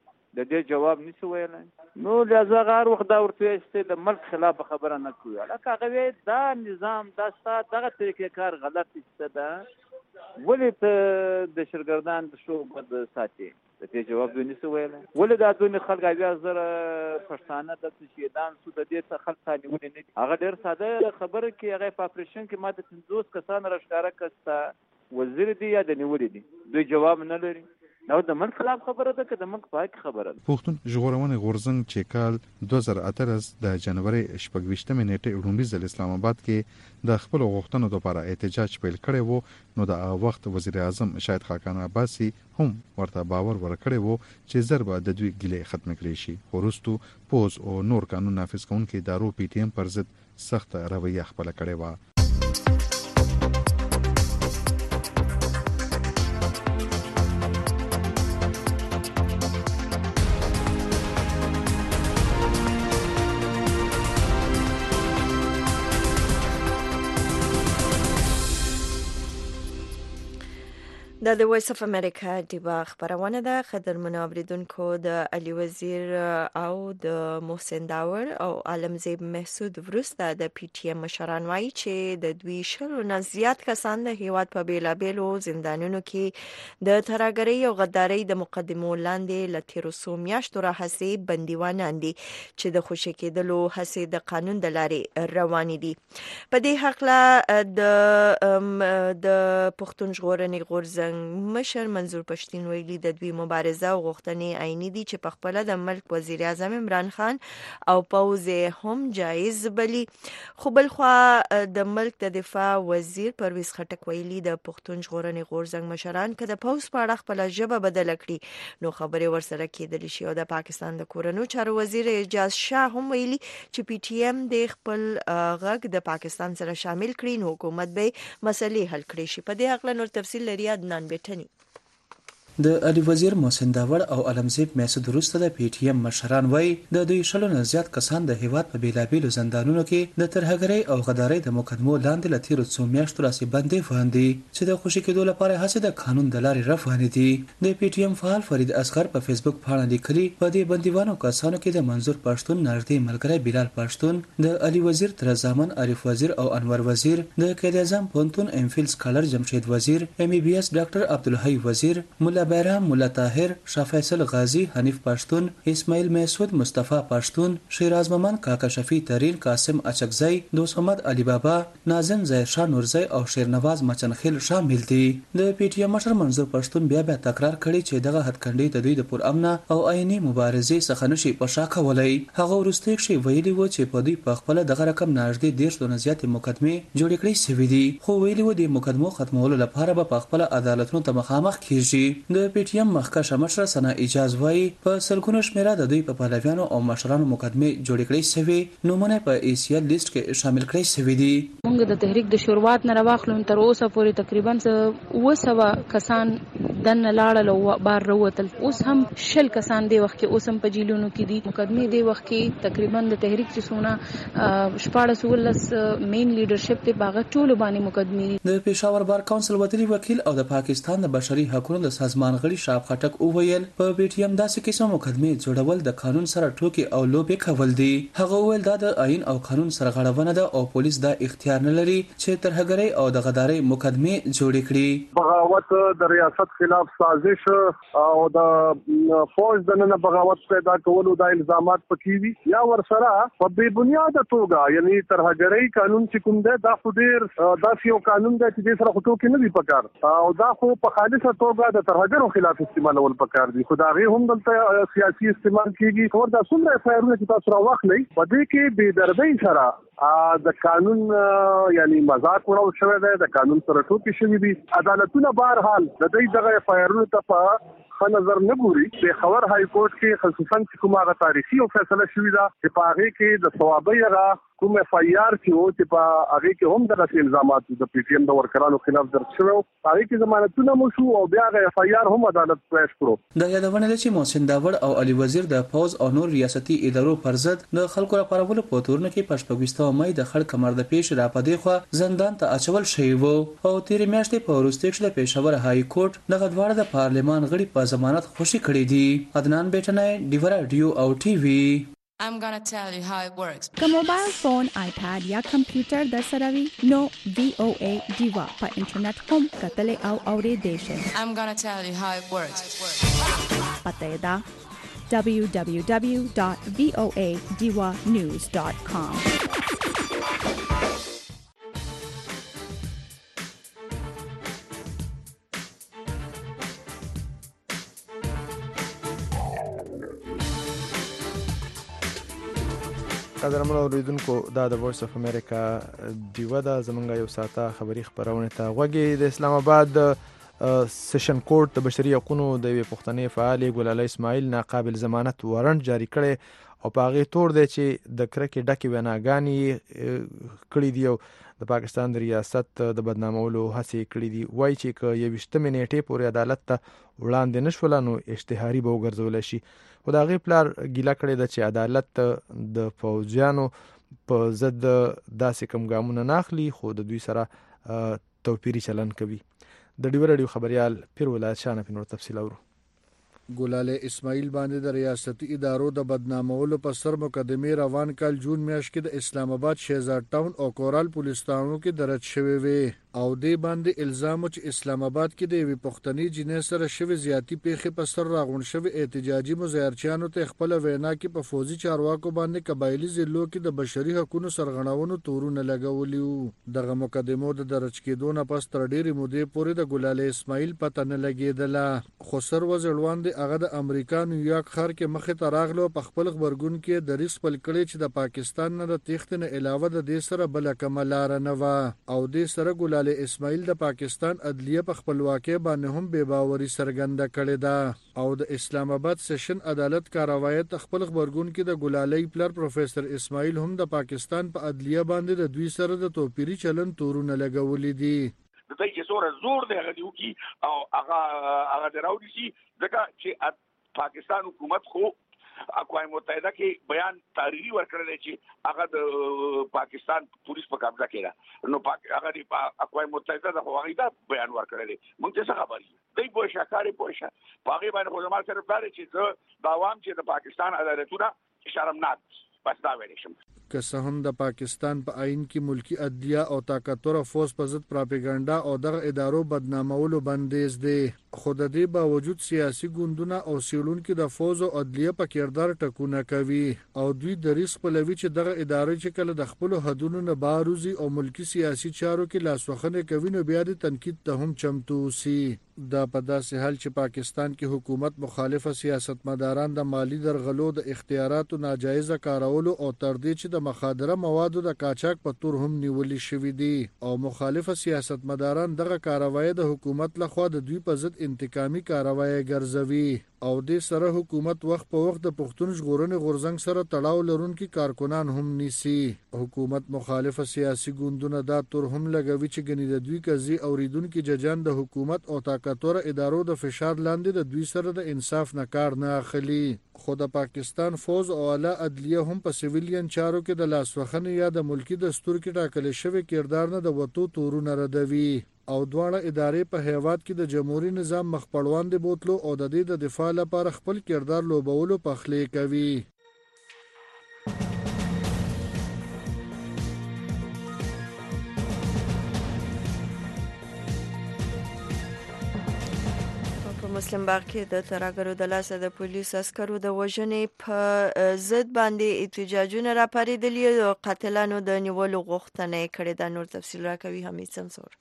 د دې جواب نشي ویلی نو لهذا هغه هر وخت دا ورته وایي چې د ملک خلاف خبره نه کوي. هلکه هغه وایي دا نظام دا ستا دغه طریقې کار غلط ایسته ده ولې ته دهشتګردان د شو بد ساتي د دې جواب دوی نشي ویلی. ولې دا ځینې خلک اویا زره پښتانه دلته شهیدان سو د دې څخه خلک نیولي نه دي. هغه ډېر ساده خبره کوي. هغه په اپریشن کې ما د 50 کسان راښکاره کړه وزیر دی یا د نیولې دي دوی جواب نه لري. نو د ملک خلاف خبره ده که د ملک په حق خبره ده. پښتون ژغورونې غورځنګ چې کال 2018 د جنوري 28 نیټه وړاندې ځل اسلام آباد کې د خپل غوښتنو لپاره احتجاج پیل کړی وو نو د وخت وزیر اعظم شاهد خاقان عباسي هم ورته باور ورکړی وو چې ضربه د دوی ګیلې ختم کړي شي. وروستو پوز او نور قانون نافذ کوونکي ادارو پی ټي ایم پر ضد سخت رویه خپل کړې و. د وایس اف امریکا دیوا خبرونه ده. قدرمنو اوریدونکو د علي وزیر او د محسن داور او عالمزیب محسود ورسته د پی ټي ایم مشران وایي چې د دوی شلو نه زیات کسان د هیواد په بیلابیلو زندانونو کې د ترهګرۍ او غدارۍ د مقدمو لاندې ل تیرو څو میاشتو راهیسې بندیوانان دي چې د خوشي کېدلو هڅې د قانون د لارې روانې دي. په دې حق د پښتون ژغورنې غورځنګ مشر منظور پښتين ویلي د دوی مبارزه او غوښتنې عیني دي چې په خپل د ملک وزیر اعظم عمران خان او پوز هم جایز بلی. خو بل خو د ملک د دفاع وزیر پرویز خټک ویلي د پښتون ژغورنې غورځنګ مشران که د پوز په اړه خپل ژبه بدل کړي نو خبرې ورسره کېدلی شي. او د پاکستان د کورنیو چارو وزیر اعجاز شاه هم ویلي چې پی ټي ایم د خپل غږ د پاکستان سره شامل کړي نو حکومت به مسلې حل کړي شي. په دې اړه نور تفصیل لري عدنان بیٹنی. د علي وزیر محسن داوړ او علمزیب میسود وروسته د پی ټی ایم مشران وایي د دوی 100 نه زیات کسان د هیواد په بیلابیلو زندانونو کې د ترهګرۍ او غدارۍ د مقدمو لاندې له تیرو څو میاشتو راهیسې بندي وړاندي چې د خوشي کېدو لپاره هڅې د قانون د لارې روانې دي. د پی ټی ایم فعال فرید اصغر په فیسبوک پاڼه لیکلي په دې بندیوانو کسانو کې د منظور پښتون نږدې ملګری بلال پښتون، د علي وزیر ترزامن عارف وزیر او انور وزیر، د قائد اعظم پونتون ام فیل سکالر جمشید وزیر، ام بی ایس ډاکټر عبدالحی وزیر، مولا بیرام مولا طاهر، شاه فیصل غازی، حنیف پښتون، اسماعیل مسعود مصطفی پښتون، شیراز ممن کاکا شفیع ترین، قاسم اچکزی، دوست محمد علی بابا، ناظم ظاهرشاه نورزی او شیرنواز مچنخیل شامل دي. د پی ټی ایم مشر منظور پښتون بیا تکرار کړي چې دغه هټکندې د دوی د پرامن او عیني مبارزې څخه نشي پشا کولای. هغه وروسته کې ویلي و چې په دوی په خپل دغه رقم نږدې 1.5 نه زیات مقدمه جوړ کړې شوې دي، خو ویلي و د مقدمو ختمولو لپاره به په خپل عدالتونو ته مخامخ کیږي. د پی ټی ایم مخکښه مشر سنا اجاز وایي په سلګونو شمیره د دوی په پهلویانو او مشرانو مقدمه جوړ کړې شوې، نومونه په ایسیل لیست کې شامل کړي شوې دي. موږ د تحریک د شروعات نه راوخلو تر اوسه پورې تقریبا 200 کسان دنه لاړل او بار وروتل. اوس هم 100 کسان دی وخت کې اوس هم په جیلونو کې دي. مقدمه دی وخت کې تقریبا د تحریک چې سونه 14 مین لیډرشپ ته باغ ټول باندې مقدمه دي. د پېښور بار کونسل وتلی وکیل او د پاکستان د بشري حقوقو د سازمان غړي شاب خټک وویل په پی ټی ایم داسې قسم مقدمه جوړول د قانون سره ټوکی او لوبې کول دي. هغه وویل دا د آئین او قانون سره غړونه ده او پولیس دا اختیار نه لري چې ترهګرۍ او د غدارۍ مقدمه جوړ کړي. بغاوت د ریاست خلاف سازش او د فوج د نن بغاوت پیدا کولو د الزامات پکې وي یا ور سره په بې بنیاد توګه یعنی ترهګرۍ قانون چې کوم ده دا خو ډیر داسې یو قانون دی چې سره خو ټوکی نه دی پکار او دا خو په خالصه توګه د ترهګرو خلاف استعمالول پکار دي. خدای هم دلته سیاسي استعمال کیږي. خو دا څومره فایرونه چې تاسو راوخلئ په دې کې بې دردۍ سره د قانون یعنی مذاق وړاو شوی دی، د قانون سره ټوکی شوی دي. عدالتونه بهرحال د دې دغه فایرونو ته په نظر نه ګوري. د خبر های کورټ کې خصوصا چې کومه تاریخي او فیصله شوې ده چې په هغه کې د ثوابي هغه کوم اف آی آر چې په هغه کې هم د الزامات د پی ټی ایم د ورکرانو خلاف درج شوی، هغه کې ضمانتونه مو شو او بیا د اف آی آر هم عدالت پیش کړو. د یادونه ده چې محسن داوړ او علي وزیر د پوز او نور ریاستي ادارو پر ضد د خلکو لپاره ول په تورن کې پښپګوستو مې د خلک کمر د پیش را پدې خو زندان ته اچول شوی وو او تیر میاشتې په وروستي کې د پېښور های کورټ د غدوړ د پارلمان غړي په ضمانت خوشي کړی دي. عدنان بیٹنای ډیو رادیو او ټي وی. I'm gonna tell you how it works. که موبایل فون، آیپاد یا کمپیوټر در سره وي نو VOA دیوا په انټرنیټ هم کتلې او اورېدې شئ. I'm gonna tell you how it works. پته ده www.voadiwanews.com. قدرمن اوریدونکو دا د وایس اف امریکا دیوه دا زمونږ یو ساعته خبری خبرونه ته غوږی. د اسلام آباد سیشن کورټ د بشري حقوقو د یوې پښتنې فعال ګلالۍ اسماعیل ناقابل ضمانت وارنټ جاری کړي او په هغې تور دی چې د کرکې ډکې ویناګانې کړي دي او د پاکستان د ریاست د بدنامولو هڅې کړي دي. وایي چې که 21 نیټې پورې عدالت ته وړاندې نه شوله نو اشتهاري به وګرځولی شي. خو د هغې پلار ګیله کړې ده چې عدالت د پوځیانو په ضد داسې کوم ګامونه نه اخلي خو د دوی سره توپیري چلند کوي. د ډیو رادیو خبريال پیر ولایت شانه په نور تفصیل اورو. ګلالۍ اسماعیل باندې د ریاستي ادارو د بدنامولو په سر مقدمه روان کال جون میاشت کې د اسلام آباد شهزاد ټاون او کورال پولیس ټاونو کې درج شوی وي او دې باندې الزام چې اسلام آباد کې د یوې پښتني جنې سره شوی زیاتی پیښې په سر راغون شوی احتجاجي مظاهرچیانو ته خپل وینا کې په فوزي چارواکو باندې قبایلی ضلعو کې د بشري حقوقو سرغړونو تورونه لګولیو. دغه مقدمو د درج کېدو نه پس تر ډېرې مودې پورې د ګلالۍ اسماعیل پته نه لګېدله خو سر وزړوان هغه د امریکا نیویارک ښار کې مخې ته راغلو په خپل خبرګون کې د ریس پل کړي چې د پاکستان نه د تېښتې نه علاوه د دې سره بل کومه لار نه و او دې سره ګلالۍ اسماعیل د پاکستان عدلیه په خپلواکۍ باندې هم بې باوري څرګنده کړې ده او د اسلام آباد سیشن عدالت کا روایت خپل خبرګون کې د ګلالۍ پلار پروفیسور اسماعیل هم د پاکستان په عدلیه باندې د دوی سره د توپیري چلن تورونه لګولې دي. د دې سور زور دی هغه دیو کی او هغه دراوډي شي ځکه چې پاکستان حکومت خو اقوام متحده کې بیان تاریخي ورکړل چې هغه د پاکستان پولیس په قبضه کې نو هغه د اقوام متحده د هغه بیان ورکړل موږ څه خبري دوی په شکارې پوښه پاګې باندې خو زموږ سره پاره چې د عوام چې د پاکستان عدالتونه شرمناک بس دا ویل شم که څه هم د پاکستان په آئین کې ملکی عدلیه او طاقتور فوج په ضد پروپاګاندا او دغه ادارو بدنامولو بندیز دی خو د دې باوجود سیاسي ګوندونه او سیلونکو د فوج او عدلیه په کردار ټکونه کوي او دوی د ریسک په لوي چې دغه ادارې چې کله د خپل حدودو نه باروزي او ملکی سیاسي چارو کې لاسوخنه کوي نو بیا د تنقید ته هم چمتو سي دا په داسې حال چې پاکستان کې حکومت مخالفه سیاستمداران د مالی درغلو د اختیاراتو ناجایزه کارولو او تر دې چې د مخادره موادو د قاچاق په تور هم نیولې شوې دي او مخالفه سیاستمداران دغه کاروایی د حکومت لخوا د دوی په ضد انتقامي کاروایی ګرځوي او د سره حکومت وخت په وخت د پښتون ژغورنې غورځنګ سره تړاو لرونکي کارکنان هم نیسي حکومت مخالفه سیاسي ګوندونه دا تور هم لګوي چې ګنې د دوی قضیې اوریدونکو ججان د حکومت او طاقتور ادارو د فشار لاندې د دوی سره د انصاف نه کار نه اخلي خو د پاکستان فوج او اعلی عدلیه هم په سیویلین چارو کې د لاسوخنې یا د ملکی دستور کې ټاکل شوی کردار نه د وټو تورونه ردوي او دواړه ادارې په هیواد کې د جمهوریت نظام مخپړوان دي بوتلو او د دې د دفاع لپاره خپل کردار لوبولو په خلی کوي مسلم باغ کې د ترهګرو د لاسه د پولیس عسکرو د وژنې په ضد باندې احتجاجونه راپاریدلي او قاتلانو د نیولو غوښتنه کړې ده نور تفصیل راکوي حمید سمسور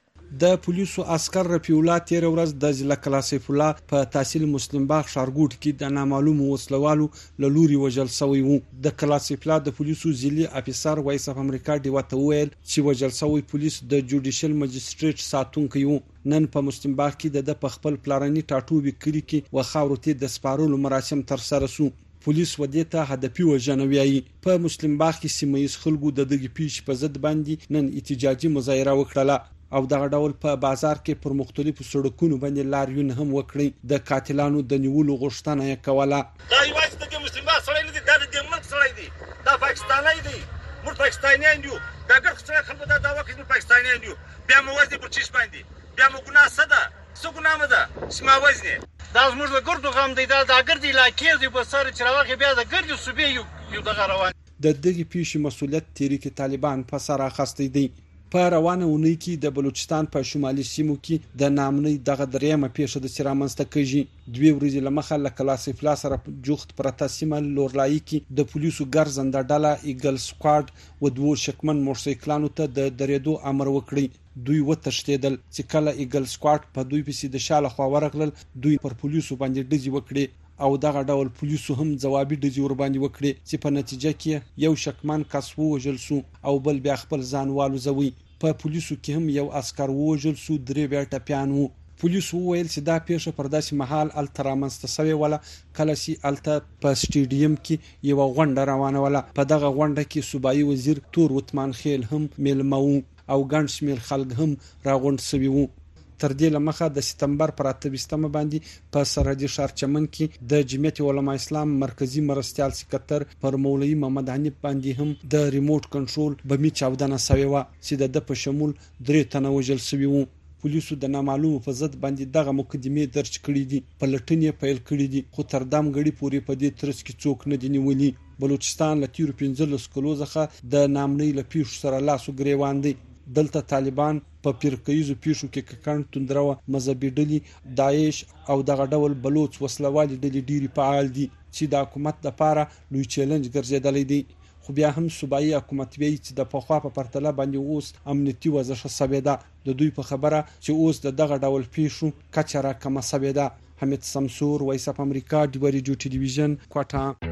د پولیسو عسكر رفیع الله تیر ورځ د ضلع کلاسیف الله په تحصیل مسلم باغ ښارګوټ کې د نامعلومو وسلوالو له لوري وژل شوی وو د کلاسیف الله د پولیسو ضلعي افیسر وایس اف امریکا دی وته ویل چې وژل شوی پولیس د جوډیشل مجستریټ ساتونکو یو نن په مسلم باغ کې د خپل پلاني ټاټوبي کلی کې وخاورتي د سپارلو مراسم تر سره شو پولیس ودې ته هدفي وژنه ویایي په مسلم باغ کې سیمایي خلکو د دغه پیښ په ضد باندې نن احتجاجي مظاهره وکړه او دغه ډول په بازار کې پر مختلفو سړکونو باندې لاریون هم وکړي د قاتلانو د نیولو غوښتنه یې کوله دا یوازې د مسلمان سړی نه دی دا د ملک سړی دی دا پاکستانی دی موږ پاکستانیان یو دا ګر څنګه خلکو دا دعوا کوي پاکستانیان یو بیا مو وځي پر چیش باندې بیا مو ګناه سده څه ګناه مده سما وزنه دا زموږ د ګردو غم دی دا د ګردي علاقې دی په سر چرواخي بیا د ګردي صوبې یو دغه روان د دغه پیښې مسولیت تحریک طالبان په سر اخیستی دی په روانه اونۍ کې د بلوچستان په شمالي سیمو کې د نامنۍ دغه دریمه پیښه د سرامنسته کېږي دوی ورځې لمخه له کلاسیف لا سره جوخت پرته سیمه لورلای کې د پولیسو ګرځنده ډله ایګل سکواډ و دوه شکمن موټرسایکلانو ته د درېدو امر وکړي دوی وتښتېدل چې کله ایګل سکواډ په دوی پسې د شاله خوا ورغلل دوی پر پولیسو باندې ډزې وکړي او دغه ډول پولیسو هم ځوابي ډزې ور باندې وکړي چې په نتیجه کې یو شکمن کس وژل شو او بل بیا خپل ځان والوزوي په پولیسو کې هم یو عسكر وژل شو درې بیا ټپيان وو پولیسو ویل چې دا پیښه پر داسې محل الترامنسته سوی ولا کله چې الته په سټیډیم کې یو غونډه روانه ولا په دغه غونډه کې صوبایي وزیر تور وتمان خیل هم میلمو او ګڼ شمېر خلک هم راغونډ شوي وو تر دې لمخه د سپتمبر پر 28 باندې په سرحدي ښار چمن کې د جمعیت علماء اسلام مرکزی مرستيال سکتر پر مولوی محمد حنیف باندې هم د ریموټ کنټرول بمی چاودنه شوی و چې د په شمول درې تنه وژل شوی وو پولیسو د نامعلوم په ضد باندې دغه مقدمه درج کړې دي په لټنې پیل کړې دي خو تر دام غړي پورې په دې ترڅ کې څوک نه دي نیولي بلوچستان له تیر 15 کلو څخه د نامنۍ له پیښو سره لاسو ګریوان دي دلته طالبان په پیرکیزو پیښو کې ککان توندرو مذهبي ډلې داعش او دغه ډول بلوچ وسلوالي ډلې ډيري فعال دي چې د حکومت لپاره لوی چیلنج ګرځیدلی دی خو بیا هم صوبایي حکومت وی چې د پخوا په پرتله باندې اوس امنیتي وضع سبیده د دوی په خبره چې اوس دغه ډول پیښو کچره کم سبیده حمید سمسور وایس اف امریکا دی ریډیو ټلویزیون کوټه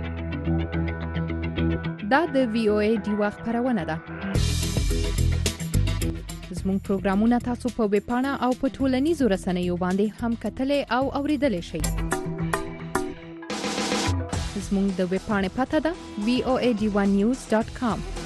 دا د وی او ای دی وخت خبرونه ده زموږ پروګرامونه تاسو په ویب پاڼه او په ټولنیزو رسنیو باندې هم کتلای او اوریدلای شئ زموږ د ویب پاڼې پته ده voad1news.com